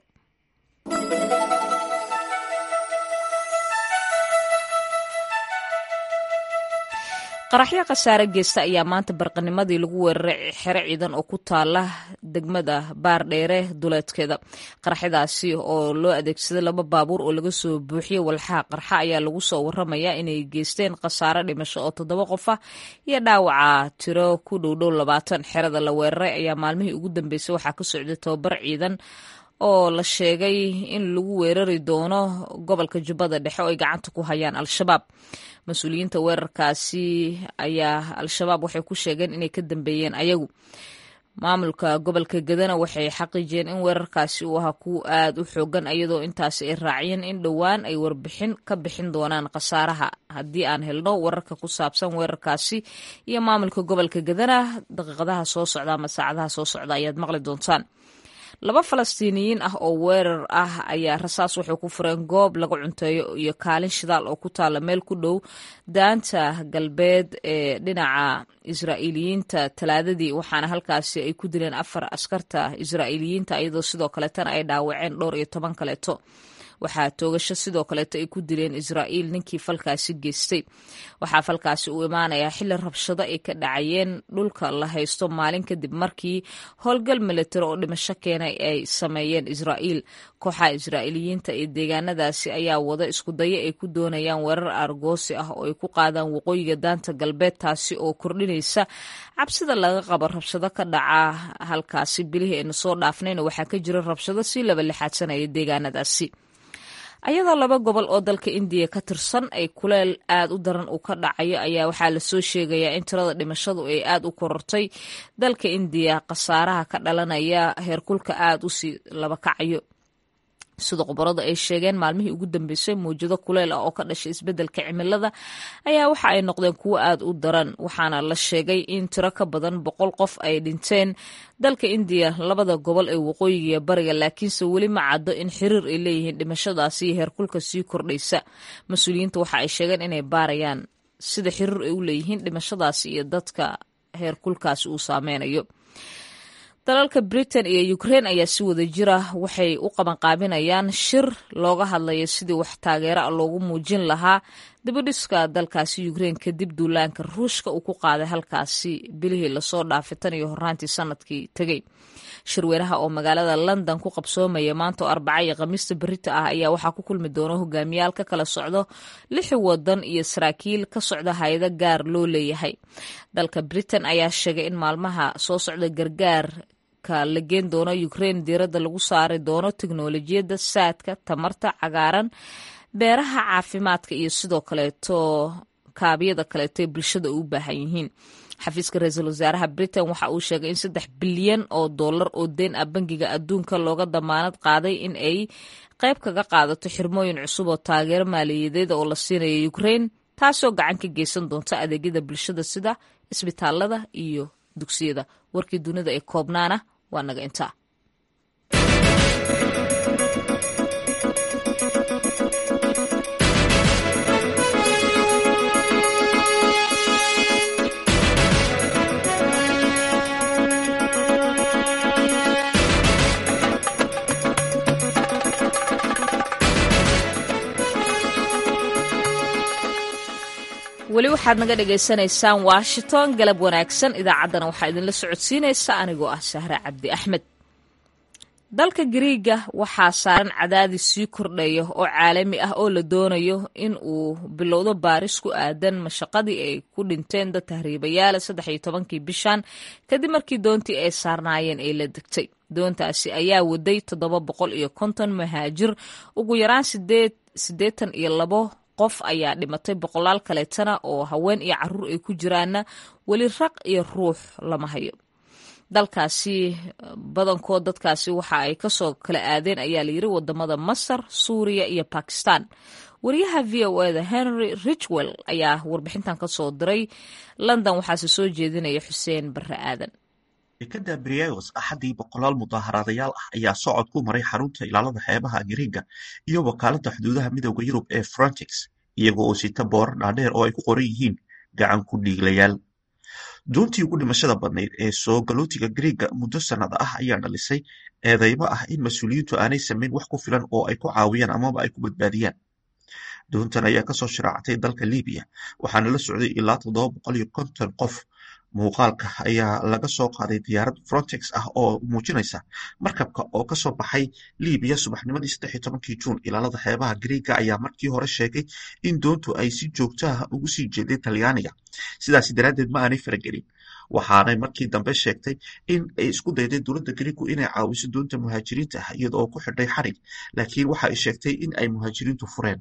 qaraxyo khasaare geysta ayaa maanta barqanimadii lagu weeraray xero ciidan oo ku taala degmada Baardheere duleedkeeda. qaraxyadaasi oo loo adeegsaday laba baabuur oo laga soo buuxiyay walxaha qarxa ayaa lagu soo waramayaa inay geysteen khasaare dhimasho oo toddoba qof ah iyo dhaawaca tiro ku dhowdhow labaatan. xerada la weeraray ayaa maalmihii ugu dambeysay waxaa ka socday tababar ciidan oo la sheegay in lagu weerari doono gobolka Jubbada Dhexe oo ay gacanta ku hayaan Al-Shabaab. mas-uuliyiinta weerarkaasi ayaa Al-Shabaab waxay ku sheegeen inay ka dambeeyeen ayagu. maamulka gobolka Gadana waxay xaqiijiyeen in weerarkaasi uu ahaa kuwo aad u xoogan iyadoo intaasi ay raaciyeen in dhowaan ay warbixin ka bixin doonaan khasaaraha. haddii aan helno wararka ku saabsan weerarkaasi iyo maamulka gobolka Gadana daqiiqadaha soo socda ama saacadaha soo socda ayaad maqli doontaan. laba Falastiiniyiin ah oo weerar ah ayaa rasaas waxay ku fureen goob lagu cunteeyo iyo kaalin shidaal oo ku taala meel ku dhow daanta galbeed ee dhinaca Israa'iiliyiinta talaadadii waxaana halkaasi ay ku dileen afar askarta Israa'iiliyiinta iyadoo sidoo kaleetana ay dhaawaceen dhowr iyo toban kaleeto. waxaa toogasho sidoo kaleeto ay ku dileen Israa'iil ninkii falkaasi geystay. waxaa falkaasi uu imaanayaa xilli rabshado ay ka dhacayeen dhulka la haysto maalin kadib markii howlgal militari oo dhimasho keenay ay sameeyeen Israa'iil. kooxaha Israa'iiliyiinta ee deegaanadaasi ayaa wada isku dayo ay ku doonayaan weerar argoosi ah oo ay ku qaadaan waqooyiga daanta galbeed taasi oo kordhinaysa cabsida laga qabo rabshado ka dhaca halkaasi. bilihii aynu soo dhaafnayna waxaa ka jira rabshado si laba lixaadsanaya deegaanadaasi. ayadoo laba gobol oo dalka Indiya ka tirsan ay kuleel aad u daran uu ka dhacayo ayaa waxaa lasoo sheegayaa in tirada dhimashadu ay aad u korortay dalka Indiya khasaaraha ka dhalanaya heerkulka aad u sii laba kacayo. sida khubaradu ay sheegeen maalmihii ugu dambeysay mowjado kuleel ah oo ka dhashay isbeddelka cimilada ayaa waxa ay noqdeen kuwo aad u daran waxaana la sheegay in tiro ka badan boqol qof ay dhinteen dalka Indiya labada gobol ee waqooyiga iyo bariga laakiinse weli ma caddo in xiriir ay leeyihiin dhimashadaasi iyo heerkulka sii kordhaysa. mas-uuliyiinta waxa ay sheegeen inay baarayaan sida xiriir ay u leeyihiin dhimashadaasi iyo dadka heerkulkaasi uu saameynayo. dalalka Britain iyo Ukraine ayaa si wada jira waxay u qabanqaabinayaan shir looga hadlayo sidii wax taageero loogu muujin lahaa dibadhiska dalkaasi Ukraine kadib duulaanka Ruushka uu ku qaaday halkaasi bilihii lasoo dhaafay tan iyo horaantii sanadkii tagay. shirweynaha oo magaalada London ku qabsoomaya maanta oo Arbaca iyo Khamiista berita ah ayaa waxaa ku kulmi doona hogaamiyaal ka kala socdo lix wadan iyo saraakiil ka socda hay'ado gaar loo leeyahay. dalka Britain ayaa sheegay in maalmaha soo socda gargaar la geen doono Ukraine diiradda lagu saari doono tiknoolajiyadda saadka tamarta cagaaran beeraha caafimaadka iyo sidoo kaleeto kaabiyada kaleeto ee bulshada u baahan yihiin. xafiiska ra'iisul wasaaraha Britain waxa uu sheegay in saddex bilyan oo dollar oo deen ah bangiga adduunka looga damaanad qaaday in ay qayb kaga qaadato xirmooyin cusub oo taageero maaliyadeed oo la siinayo Ukraine taasoo gacan ka geysan doonta adeegyada bulshada sida isbitaalada iyo dugsiyada. warkii dunida ee koobnaana waa naga intaa. weli waxaad naga dhagaysanaysaan Washington. galab wanaagsan idaacaddana waxaa idinla socodsiinaysa anigoo ah Sahra Cabdi Axmed. dalka Giriiga waxaa saaran cadaadis sii kordhaya oo caalami ah oo la doonayo in uu bilowdo baaris ku aadan mashaqadii ay ku dhinteen dad tahriibayaal saddex iyo tobankii bishan kadib markii doontii ay saarnaayeen ay la degtay. doontaasi ayaa waday toddoba boqol iyo konton muhaajir ugu yaraan sideed siddeetan iyo labo qof ayaa dhimatay boqolaal kaleetana oo haween iyo caruur ay ku jiraanna weli raq iyo ruux lama hayo. dalkaasi badankood dadkaasi waxa ay kasoo kala aadeen ayaa layiri wadamada masar, suuriya iyo bakistan. wariyaha v o eda henry richwell ayaa warbixintan kasoo diray london, waxaase soo jeedinaya xuseen barre aadan. dekada brios axadii boqolaal mudaaharaadayaal ah ayaa socod ku maray xarunta ilaalada xeebaha Giriiga iyo wakaalada xuduudaha midowda Yurub ee Frontex, iyagoo oo sita boorar dhaadheer oo ay ku qoran yihiin gacan ku dhiiglayaal. doontii ugu dhimashada badnayd ee soo galootiga Giriiga muddo sanad ah ayaa dhalisay eedeymo ah in mas-uuliyiintu aanay samayn wax ku filan oo ay ku caawiyaan amaba ay ku badbaadiyaan. doontan ayaa kasoo shiraactay dalka Liibiya, waxaana la socday ilaa toddoba boqol iyo konton qof. muuqaalka ayaa laga soo qaaday diyaarad Frontex ah oo muujinaysa markabka oo kasoo baxay Liibiya subaxnimadii saddex iyo tobankii Juun. ilaalada xeebaha Giriiga ayaa markii hore sheegay in doontu ay si joogto ah ugu sii jeeday Talyaaniga, sidaasi daraaddeed ma aanay faragelin. waxaanay markii dambe sheegtay in ay isku dayday dowladda Giriigu inay caawiso doonta muhaajiriinta ah iyada oo ku xidhay xarig, laakiin waxa ay sheegtay in ay muhaajiriintu fureen.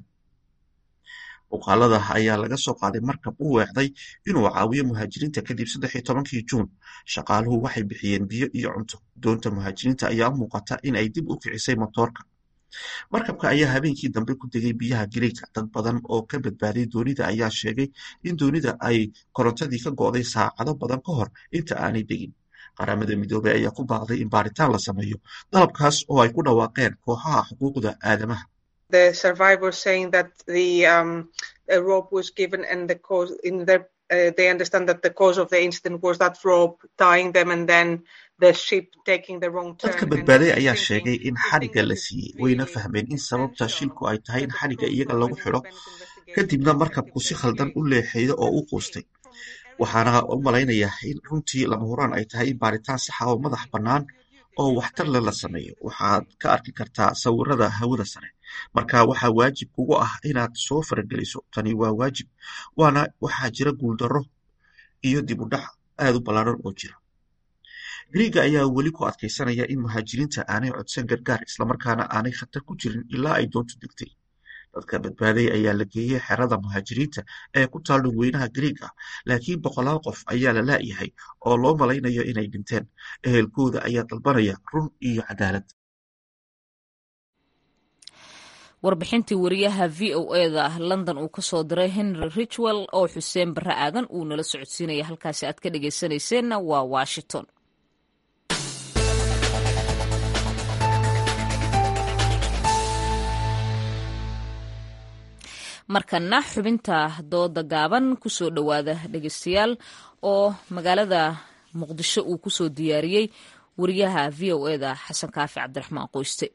muuqaalada ayaa laga soo qaaday markab u weecday inuu caawiyo muhaajiriinta kadib saddex iyo tobankii Juun. shaqaaluhu waxay bixiyeen biyo iyo cunto. doonta muhaajiriinta ayaa muuqata in ay dib u kicisay matoorka. markabka ayaa habeenkii dambe ku degay biyaha Giriiga. dad badan oo ka badbaaday doonida ayaa sheegay in doonida ay korontadii ka go'day saacado badan ka hor inta aanay degin. qaramada midoobay ayaa ku baaqday in baaritaan la sameeyo dalabkaas oo ay ku dhawaaqeen kooxaha xuquuqda aadamaha. The survivors saying that the um, a rope was given and the cause in their uh, they understand that the cause of the incident was that rope tying them and then the ship taking the wrong turn. dadka badbaaday ayaa sheegay in xadhigga la siiyey, wayna fahmeen in sababta shilku ay tahay in xadhigga iyaga lagu xidho, kadibna markabku si khaldan u leexeeyo oo u quustay. waxaana u malaynayaa in runtii lama huraan ay tahay in baaritaan sax ah oo madax bannaan oo waxtar leh la sameeyo. waxaad ka arki kartaa sawirada hawada sare, marka waxaa waajib kugu ah inaad soo farageliso. tani waa waajib, waana waxaa jira guuldarro iyo dib u dhac aad u ballaaran oo jira. Giriiga ayaa weli ku adkaysanaya in muhaajiriinta aanay codsan gargaar, islamarkaana aanay khatar ku jirin ilaa ay doontu degtay. dadka badbaaday ayaa la geeyey xerada muhaajiriinta ee ku taal dhulweynaha Giriiga, laakiin boqolaal qof ayaa la laayahay oo loo malaynayo inay dhinteen. ehelkooda ayaa dalbanaya run iyo cadaalad. warbixintii wariyaha v o eda London uu kasoo diray Henry Richwell oo xuseen barre aadan uu nala socodsiinaya. halkaasi aad ka dhageysanayseena waa Washington. markana xubinta dooda gaaban kusoo dhowaada dhegeystayaal, oo magaalada muqdisho uu kusoo diyaariyey wariyaha v o eda xasan kaafi cabdiraxmaan qoyste.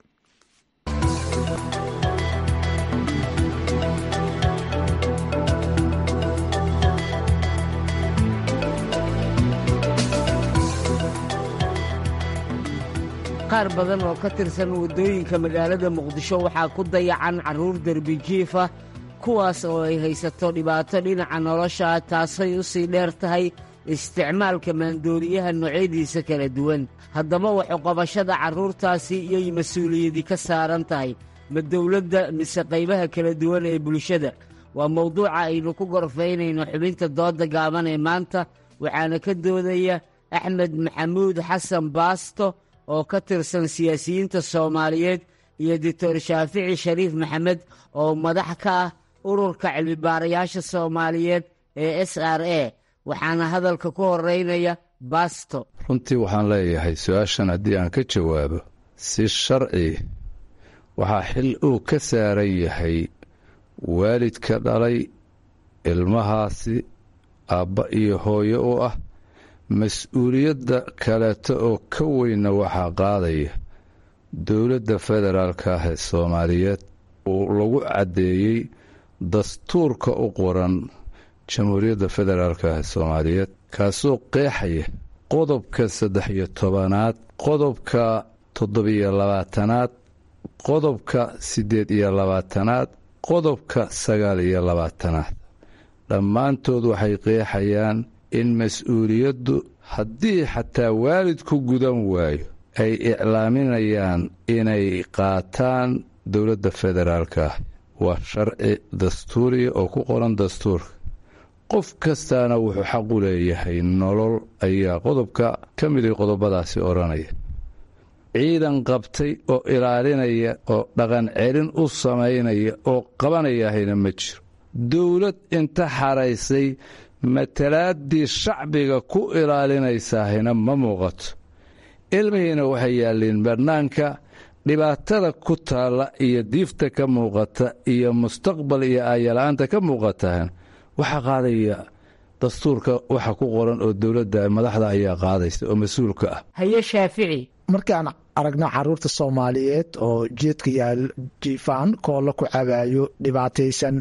qaar badan oo ka tirsan waddooyinka magaalada muqdisho waxaa ku dayacan carruur derbijiif ah, kuwaas oo ay haysato dhibaato dhinaca nolosha, taasay u sii dheer tahay isticmaalka maandooriyaha noocyadiisa kala duwan. haddaba waxay qabashada carruurtaasi iyay mas-uuliyadi ka saaran tahay ma dawladda mise qaybaha kala duwan ee bulshada? waa mawduuca aynu ku gorfaynayno xubinta dooda gaaban ee maanta, waxaana ka doodaya axmed maxamuud xasan baasto oo ka tirsan siyaasiyiinta Soomaaliyeed iyo doctor Shaafici Shariif Maxamed oo madax ka ah ururka cilmi-baarayaasha Soomaaliyeed ee S R A, waxaana hadalka ku horeynaya Baasto. runtii waxaan leeyahay su-aashan haddii aan ka jawaabo si sharci, waxaa xil uu ka saaran yahay waalidka dhalay ilmahaasi, aabba iyo hooyo u ah. mas-uuliyadda kaleeto oo ka weynna waxaa qaadaya dowladda federaalka ah ee Soomaaliyeed oo lagu caddeeyey dastuurka u qoran jamhuuriyadda federaalka ah ee Soomaaliyeed, kaasoo qeexaya qodobka saddex iyo tobanaad, qodobka toddobiyo labaatanaad, qodobka siddeed iyo labaatanaad, qodobka sagaal iyo labaatanaad. dhammaantood waxay qeexayaan in mas-uuliyaddu haddii xataa waalidku gudan waayo ay iclaaminayaan inay qaataan dowladda federaalka ah. waa sharci dastuuriya oo ku qoran dastuurka. qof kastaana wuxuu xaq u leeyahay nolol ayaa qodobka ka miday qodobadaasi odhanaya ciidan qabtay oo ilaalinaya oo dhaqan celin u samaynaya oo qabanayahayna ma jiro dowlad inta xaraysay matalaaddii shacbiga ku ilaalinaysaahayna ma muuqato ilmihiina waxay yaalliin bannaanka dhibaatada ku taalla iyo diifta ka muuqata iyo mustaqbal iyo aayala'aanta ka muuqatahan waxaa qaadaya dastuurka waxa ku qoran oo dowladda madaxda ayaa qaadaysa oo mas-uulka ah haye shaafici markaan aragno caruurta soomaaliyeed oo jeedka yaal jiifaan koolla ku cabaayo dhibaataysan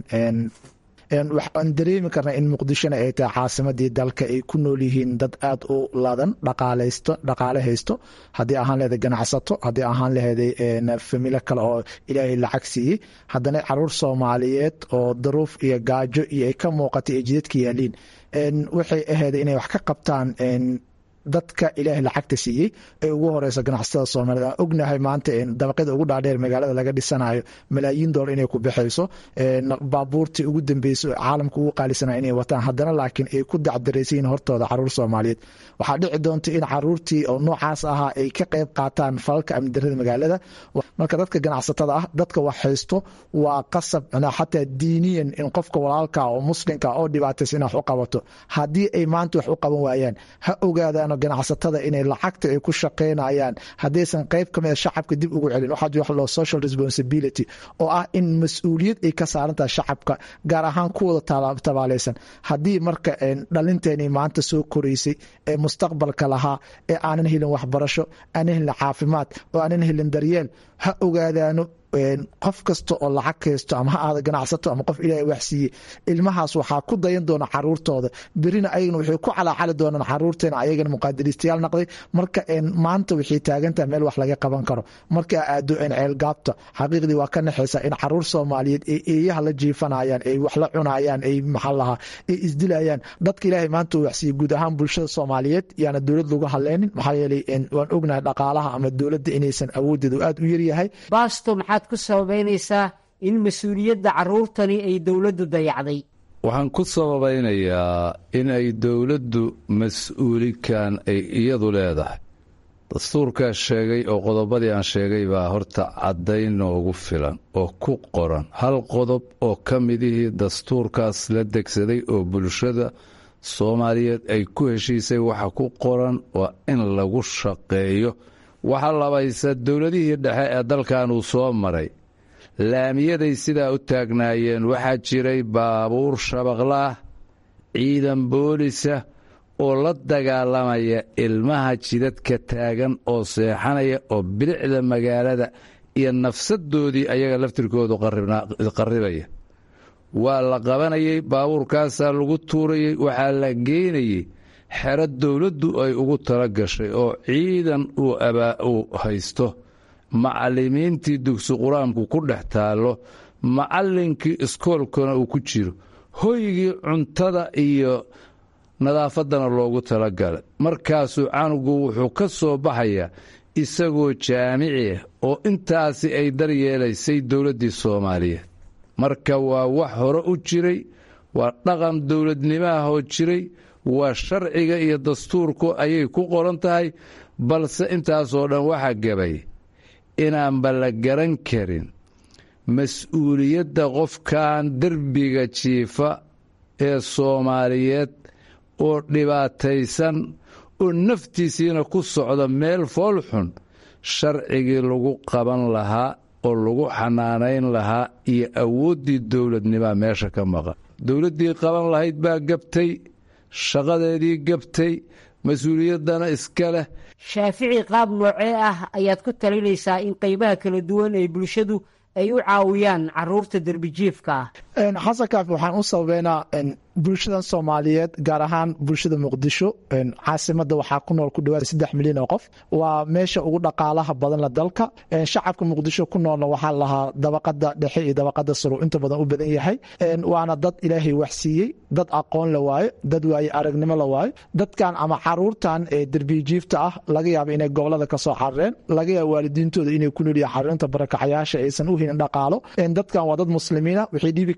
waxaan dareemi karnaa in muqdishona ay tahay caasimadii dalka ay ku nool yihiin dad aad u ladan dhaqaale haysto haddii ahaan leheday ganacsato haddii ahaan leheday familo kale oo ilaahay lacag siiyey haddana caruur soomaaliyeed oo daruuf iyo gaajo iyo ay ka muuqatay ay jidadka yaaliin waxay aheeday inay wax ka qabtaan dadka ilaahay lacagta siiyey ee ugu horeysa ganacsatada soomaaliyed aan ognahay maanta dabaqyada ugu dhaadheer magaalada laga dhisanayo malaayiin doolar inay ku baxayso baabuurtii ugu dambeysay caalamka ugu qaalisana inay wataan haddana laakiin ay ku dacdaraysayiin hortooda caruur soomaaliyeed waxaa dhici doonta in caruurtii oo noocaas ahaa ay ka qayb qaataan falalka amni darrada magaalada marka dadka ganacsatada ah dadka wax haysto waa qasab xataa diiniyan in qofka walaalka oo muslimka oo dhibaataysa in wax u qabato haddii ay maanta wax u qaban waayaan ha ogaadaan ganacsatada inay lacagta ay ku shaqaynayaan haddaysan qayb ka mida shacabka dib ugu celin waxaa jira wax loo social responsibility oo ah in mas-uuliyad ay ka saaran tahay shacabka gaar ahaan kuwada tabaalaysan haddii marka dhalinteenii maanta soo koraysay ee mustaqbalka lahaa ee aanan helin waxbarasho aanan helin caafimaad oo aanan helin daryeel ha ogaadaano qof kasta oo lacag haysto ama ha aada ganacsato ama qof ilaahay wax siiyey ilmahaas waxaa ku dayan doona caruurtooda berina ayagana waxay ku calaacali doonaan caruurteena ayagana muqaadiristayaal naqday marka maanta waxay taagantahay meel wax laga qaban karo markaa aado ceelgaabta xaqiiqdii waa ka naxaysaa in caruur soomaaliyeed ay eeyaha la jiifanayaan ay wax la cunayaan ay maxaa lahaa ay isdilayaan dadka ilaahay maanta uu wax siiyey guud ahaan bulshada soomaaliyeed yaana dowlad lagu hadleynin maxaa yeelay waan ognahay dhaqaalaha ama dowladda inaysan awoodeedu aad u yaryahay ku sababaynaysaa in mas-uuliyadda caruurtani ay dowladdu dayacday waxaan ku sababaynayaa in ay dowladdu mas-uulikan ay iyadu leedahay dastuurkaa sheegay oo qodobadii aan sheegay baa horta caddayn noogu filan oo ku qoran hal qodob oo ka midihii dastuurkaas la degsaday oo bulshada soomaaliyeed ay ku heshiisay waxa ku qoran waa in lagu shaqeeyo waxaa labaysa dowladihii dhexe ee dalkan uu soo maray laamiyaday sidaa u taagnaayeen waxaa jiray baabuur shabaqlaah ciidan boolisa oo la dagaalamaya ilmaha jidadka taagan oo seexanaya oo bilicda magaalada iyo nafsadoodii ayaga laftirkoodu qarribaya waa la qabanayay baabuurkaasaa lagu tuurayay waxaa la geynayay xero dowladdu ay ugu tala gashay oo ciidan uu abaa uu haysto macallimiintii dugsi qur-aanku ku dhex taallo macallinkii iskoolkana uu ku jiro hoygii cuntada iyo nadaafaddana loogu tala galay markaasuu canugu wuxuu ka soo baxayaa isagoo jaamici ah oo intaasi ay daryeelaysay dowladdii soomaaliyeed marka waa wax hore u jiray waa dhaqan dowladnimaahoo jiray waa sharciga iyo dastuurku ayay ku qoran tahay balse intaasoo dhan waxaa gabay inaanba la garan karin mas-uuliyadda qofkan derbiga jiifa ee soomaaliyeed oo dhibaataysan oo naftiisiina ku socda meel foolxun sharcigii lagu qaban lahaa oo lagu xanaanayn lahaa iyo awooddii dowladnimaa meesha ka maqan dowladdii qaban lahayd baa gabtay shaqadeedii gabtay mas-uuliyaddana iska leh shaafici qaab noocee ah ayaad ku talinaysaa in qaybaha kala duwan ee bulshadu ay u caawiyaan caruurta derbijiifka ah xasan kaafi waxaan u sababeynaa bulshadan soomaaliyeed gaar ahaan bulshada muqdisho caasimadda waxaa ku nool ku dhawaad saddex milyan oo qof waa meesha ugu dhaqaalaha badan la dalka shacabka muqdisho ku noolna waxaa lahaa dabaqada dhexe iyo dabaqada saro inta badan u badan yahay waana dad ilaahay wax siiyey dad aqoon la waayo dad waaye aragnimo la waayo dadkan ama caruurtan ee derbijiifta ah laga yaaba inay gobolada ka soo xarreen laga yaaba waalidiintooda inay ku noolyihiin xarunta barakacayaasha aysan u helin dhaqaalo dadkan waa dad muslimiina waxay dhiibi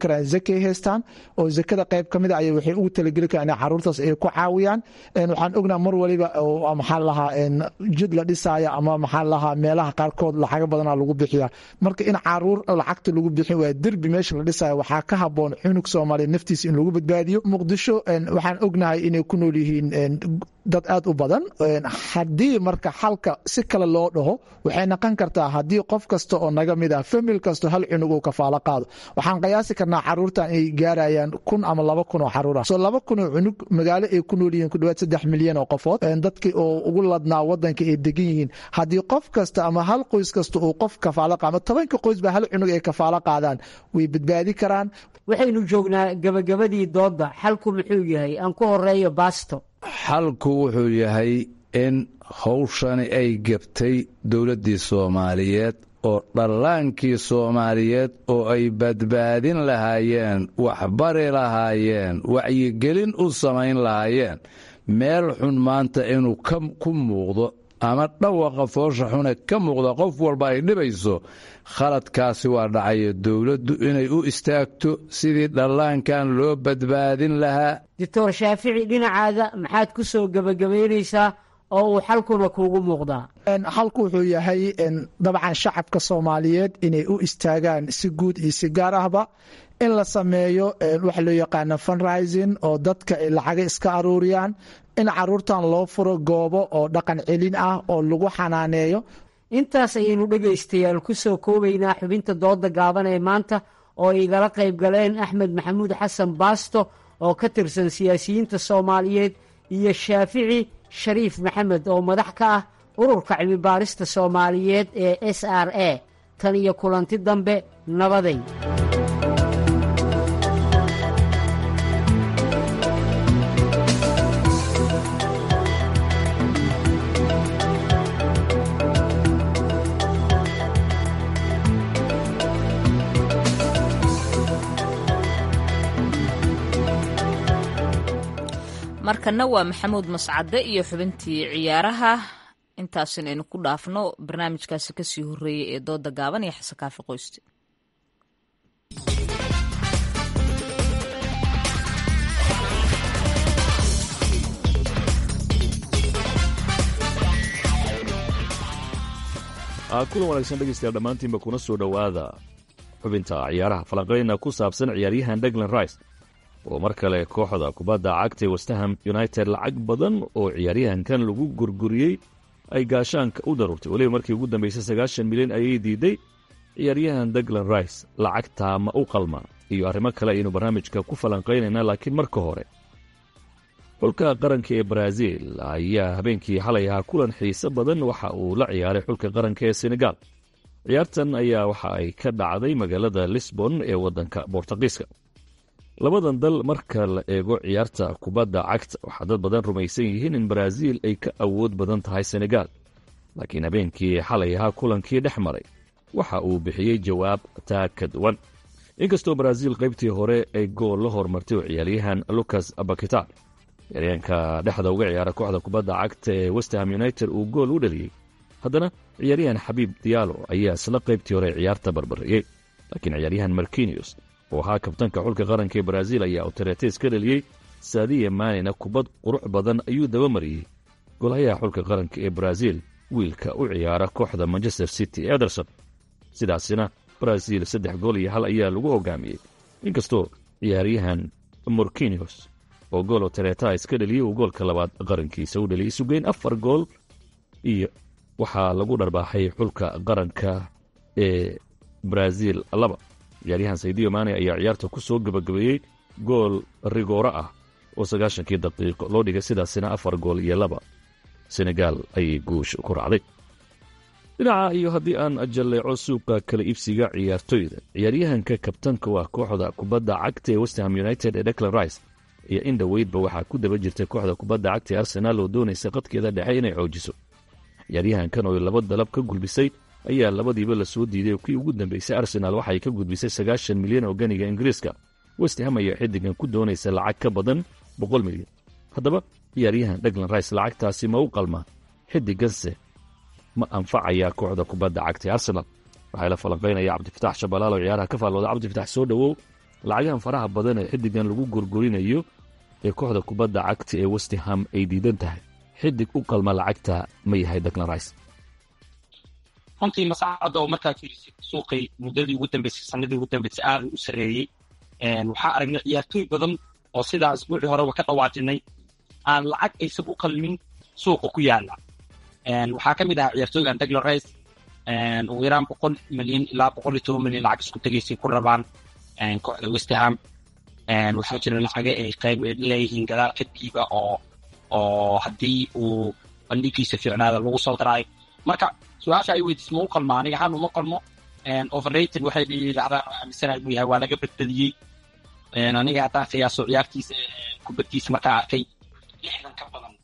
karaan zakay haystaan oo zakada qayb ka mid a ay waxay ugu talageli karaan in caruurtaas ay ku caawiyaan waxaan ognaa mar waliba maxaa lahaa jid la dhisaya ama maxaa lahaa meelaha qaarkood lacaga badana lagu bixiya marka in caruur lacagta lagu bixin waa derbi meesha la dhisaya waxaa ka haboon cunug Soomaaliyeed naftiisa in lagu badbaadiyo muqdisho waxaan ognahay inay ku nool yihiin dad aad u badan haddii marka xalka si kale loo dhaho waxay noqon kartaa haddii qof kasta oo naga mid ah famil kasta hal cunug uu kafaalo qaado waxaan qiyaasi karnaa caruurtan ay gaarayaan kun ama laba kun oo caruur ah soo laba kun oo cunug magaalo ay ku nool yihiin ku dhawaad saddex milyan oo qofood dadkii oo ugu ladnaa wadanka ay degan yihiin haddii qof kasta ama hal qoys kasta uu qof kafaalo qaado tobanka qoys ba hal cunug ay kafaalo qaadaan way badbaadi karaan waxaynu joognaa gabagabadii dooda xalku muxuu yahay aan ku horeeyo baasto xalku wuxuu yahay in hawshani ay gebtay dowladdii Soomaaliyeed oo dhallaankii Soomaaliyeed oo ay badbaadin lahaayeen waxbari lahaayeen wacyigelin u samayn lahaayeen meel xun maanta inuu ku muuqdo ama dhawaqa foosha xune ka muuqda qof walba ay dhibayso khaladkaasi waa dhacayo dowladdu inay u istaagto sidii dhallaankan loo badbaadin lahaa doctor Shaafici dhinacaada maxaad ku soo gabagabeynaysaa oo uu xalkuna kuugu muuqdaa xalku wuxuu yahay dabcan shacabka Soomaaliyeed inay u istaagaan si guud iyo si gaar ahba in la sameeyo waxa loo yaqaan fundraising oo dadka ay lacag iska aruuriyaan in caruurtan loo furo goobo oo dhaqan celin ah oo lagu xanaaneeyo intaas ayaynu dhegaystayaal ku soo koobaynaa xubinta dooda gaaban ee maanta oo igala qayb galeen Axmed Maxamuud Xasan Baasto oo ka tirsan siyaasiyiinta Soomaaliyeed iyo Shaafici Shariif Maxamed oo madax ka ah ururka cilmi baarista Soomaaliyeed ee S R A tan iyo kulanti dambe nabaday markana waa maxamuud mascade iyo xubintii ciyaaraha intaasin aynu ku dhaafno barnaamijkaasi kasii horeeyey ee dooda gaaban iyo xasan kaafi qoyste kulan wanaagsan dhegeystayaal dhammaantiinba kuna soo dhowaada xubinta ciyaaraha falanqeyna ku saabsan ciyaaryahan Declan Rice oo mar kale kooxda kubadda cagta West Ham United lacag badan oo ciyaaryahankan lagu gurguriyey ay gaashaanka u daruurtay waliba markii ugu dambeysay sagaashan milyan ayay diiday ciyaaryahan Declan Rice lacagta ma u qalma iyo arrimo kale aynu barnaamijka ku falanqeynayna laakiin marka hore xulka qaranka ee Brazil ayaa habeenkii xalay ahaa kulan xiiso badan waxa uu la ciyaaray xulka qaranka ee Senegal ciyaartan ayaa waxa ay ka dhacday magaalada Lisbon ee wadanka Boortaqiiska labadan dal marka la eego ciyaarta kubadda cagta waxaa dad badan rumaysan yihiin in Brazil ay ka awood badan tahay Senegal laakiin habeenkii xalay ahaa kulankii dhex maray waxa uu bixiyey jawaab taa ka duwan inkastoo Brazil qaybtii hore ay gool la hormartay oo ciyaaryahan Lucas Paquetá ciyaaryahanka dhexda uga ciyaara kooxda kubadda cagta ee West Ham United uu gool u dhaliyey haddana ciyaaryahan Habib Diallo ayaa isla qaybtii hore ciyaarta barbariyey laakiin ciyaaryahan Marquinhos oo ahaa kabtanka xulka qaranka ee Brazil ayaa Utretes ka dhaliyey Sadio Mane kubad qurux badan ayuu daba mariyey golaha xulka qaranka ee Brazil wiilka u ciyaara kooxda Manchester City Ederson sidaasina Brazil saddex gool iyo hal ayaa lagu hogaamiyey inkastoo ciyaaryahan Marquinhos oo gool Utretes ka dhaliyey uu goolka labaad qarankiisa u dhaliyey sugeyn afar gool iyo waxaa lagu dharbaaxay xulka qaranka ee Brazil laba ciyaaryahan Sadio Mane ayaa ciyaarta ku soo gabagabeeyey gool rigoora ah oo sagaashankii daqiiqo loo dhigay sidaasina afar gool iyo laba Senegal ayay guush ku raacday dhinaca iyo haddii aan ajalleeco suuqa kala iibsiga ciyaartoyda ciyaaryahanka kabtanka waa kooxda kubadda cagta ee West Ham United ee Declan Rice iyo in dhaweydba waxaa ku daba jirtay kooxda kubadda cagta ee Arsenal oo doonaysa qadkeeda dhexe inay xoojiso ciyaaryahankan oo laba dalab ka gulbisay ayaa labadiiba la soo diiday kii ugu dambeysay Arsenal waxay ka gudbisay sagaashan milyan oo ganiga Ingiriiska West Ham ayaa xidigan ku doonaysa lacag ka badan boqol milyan haddaba ciyaaryahan Declan Rice lacagtaasi ma u qalma xidiganse ma anfacaya kooxda kubadda cagta Arsenal waxay la falanqeynaya Cabdi Fataax Shabalaalo ciyaaraha ka faalooda Cabdi Fataax soo dhawow lacagahan faraha badan ee xiddigan lagu gorgorinayo ee kooxda kubadda cagta ee westham ay diidan tahay xiddig u qalma lacagta ma yahay Declan Rice? runtii masacada oo markaa fiirisid suuqii muddadii ugu dambeysay sanadii ugu dambeysay aad u sareeyay waxaa aragnay ciyaartooy badan oo sidaa isbuucii horeba ka dhawaajinay aan lacag aysan u qalmin suuqa ku yaala waxaa ka mid ah ciyaartooygan Declan Rice ugu yaraan boqol milyan ilaa boqol iyo toban milyan lacag isku tegaysay ku rabaan kooxda Westham waxaa jira lacaga ay qayb leeyihiin gadaal kadkiiba oo oo haddii uu bandhigiisa fiicnaada lagu soo daray marka su-aasha ay weydiisay ma u qalma aniga ahaan uma qalmo overrated waxay dhacdaan aaminsanay inuu yahay waa laga badbadiyey aniga hataa qiyaaso ciyaartiisa kubaddiisa markaa arkay lixdan ka badan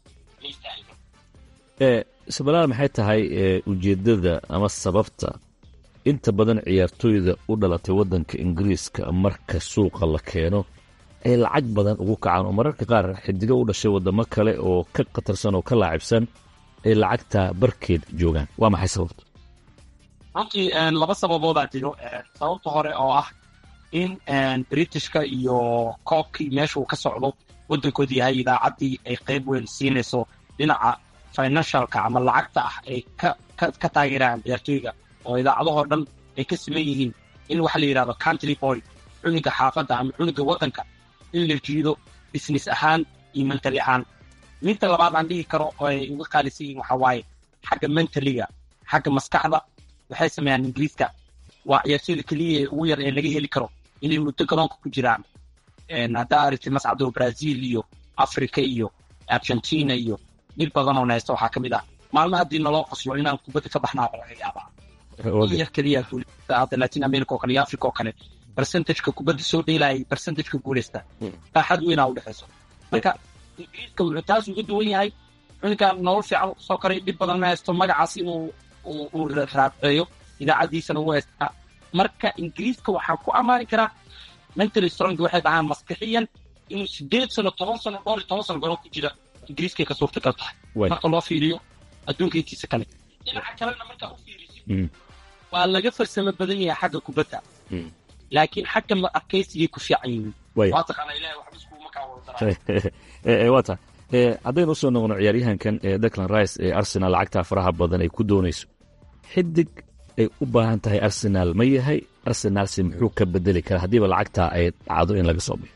sabalaal maxay tahay ujeeddada ama sababta inta badan ciyaartooyda u dhalatay waddanka ingiriiska marka suuqa la keeno ay lacag badan ugu kacaan oo mararka qaar xidigo u dhashay waddamo kale oo ka khatarsan oo ka laacibsan ay lacagta barkeed joogaan? waa maxay sababta? runtii laba sababoodaa jiro. sababta hore oo ah in britishka iyo koobkii meeshuu ka socdo waddankooda yahay idaacaddii ay qayb weyn siinayso dhinaca financialka ama lacagta ah ay ka ka taageeraan ciyaartooyga oo idaacadahoo dhan ay ka siman yihiin in waxa la yidhahdo country boy cunuga xaafadda ama cunuga waddanka in la jiido business ahaan iyo mentally ahaan. midda labaad aan dhihi karo oo ay uga qaalisan yihiin waxaa waaye xagga mentaliga xagga maskaxda waxay sameeyaan ingiriiska waa ciyaartooyda keliya ee ugu yar ee laga heli karo inay muddo garoonka ku jiraan haddaa aragtid mascado Brazil iyo Africa iyo Argentina iyo mid badan oo naysta waxaa ka mid ah maalmo haddii naloo qoslo inaan kubadda ka baxnaa laga yaabaa yar keliya guuleysta Latin America oo kale iyo Africa oo kale percentage-ka kubadda soo dheelayay percentage-ka guuleysta baaxad weyn aa u dhexayso marka ingiriiska wuxuu taas uga duwan yahay cunugan nolol fiican soo koray dhib badan ma haysto magacaas inuu uu raadceeyo idaacaddiisana u haystaa marka ingiriiska waxaa ku ammaani karaa mentally strong waxay dhahaan maskaxiyan inuu sideed sano toban sano dhowr iyo toban sano garoon ku jira ingiriiskay ka suurtagal tahay marka loo fiiriyo adduunka intiisa kale dhinaca kalena markaa u fiirisid waa laga farsamo badan yahay xagga kubadda laakiin xagga ma adkaysigay ku fiican yihiin waa taqaana ilahay waxba iskuma kaa wada daraa waa tahay haddaynu usoo noqono ciyaaryahankan ee Declan Rice ee Arsenal lacagta faraha badan ay ku doonayso xidig ay u baahan tahay Arsenal ma yahay Arsenal si muxuu ka bedeli karaa haddiiba lacagta ay dhacdo in laga soo bixiyo?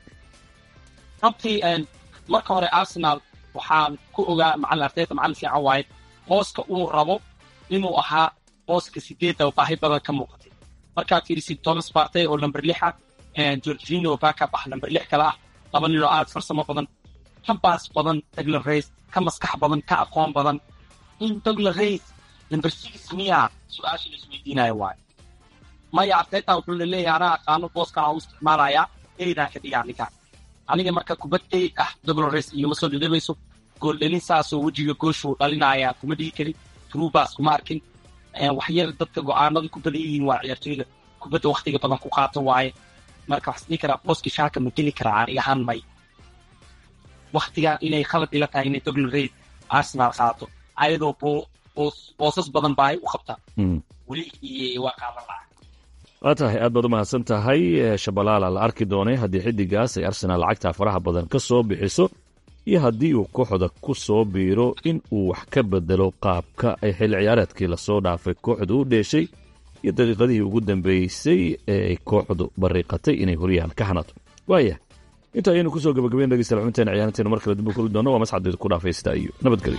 runtii marka hore Arsenal waxaan ku ogaa macallin Arteta macallin fiican waaye booska uu rabo inuu ahaa booska sideedda oo baahi badan ka muuqatay markaad fiirisid Thomas Partey oo number lix ah Jorginho backup ah number lix kale ah laba nin oo aad farsamo badan ka baas badan Declan Rice ka maskax badan ka aqoon badan in Declan Rice number six miya su-aasha la isweydiinayo waaye maya Arteta wuxuu leeyahay anaa aqaano booskan aan u isticmaalayaa eedaa ka dhigaa ninkaan aniga marka kubadday ah Declan Rice iyo ma soo dhadhamayso gool dhalin saasoo wejiga gooshuu dhalinayaa kuma dhihi karin truubas kuma arkin waxyar dadka go-aanada ku badan yihiin waa ciyaartooyda kubadda waktiga badan ku qaato waaye marka waxaa isdhihi karaa booski shaaka ma geli karaa aniga ahaan may waktigan inay khalad ila tahay inay Declan Rice Arsenal qaato ayadoo boosas badan baa ay u qabtaa weli waa qaadan lahaa. waa tahay aad baad u mahadsan tahay Shabalaala. la arki doonay haddii xidigaas ay Arsenal lacagta faraha badan ka soo bixiso iyo haddii uu kooxda ku soo biiro in uu wax ka bedelo qaabka ay xilli ciyaareedkii lasoo dhaafay kooxdu u dheeshay iyo daqiiqadihii ugu dambeysay ee ay kooxdu bariiqatay inay horyaal ka hanato. waaya inta ayaynu kusoo gabagabayn dhegeystayaal xubinteena ciyaaranteenna mar kale dib u kuli doono waa masxadeed ku dhaafaysta iyo nabadgelyo.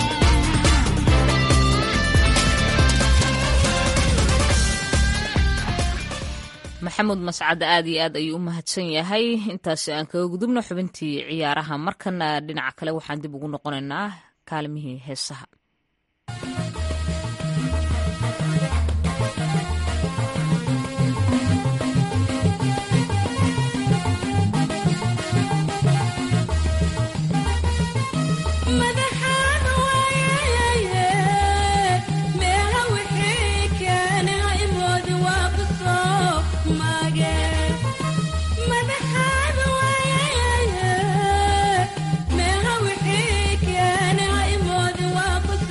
maxamuud mascad aad iyo aad ayuu u mahadsan yahay. intaasi aan kaga gudubno xubintii ciyaaraha markana dhinaca kale waxaan dib ugu noqonaynaa kaalmihii heesaha. Meha wixii keenay imood waa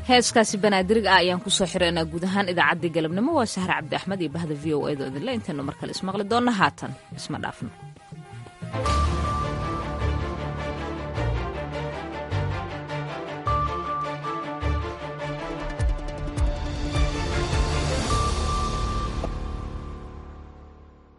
heeskaasi banaadiriga ah ayaan kusoo xireynaa guud ahaan idaacaddii galabnimo. waa sahar cabdi axmed iyo bahda v o a do idinle intaynu mar kale ismaqli doonna haatan isma dhaafno.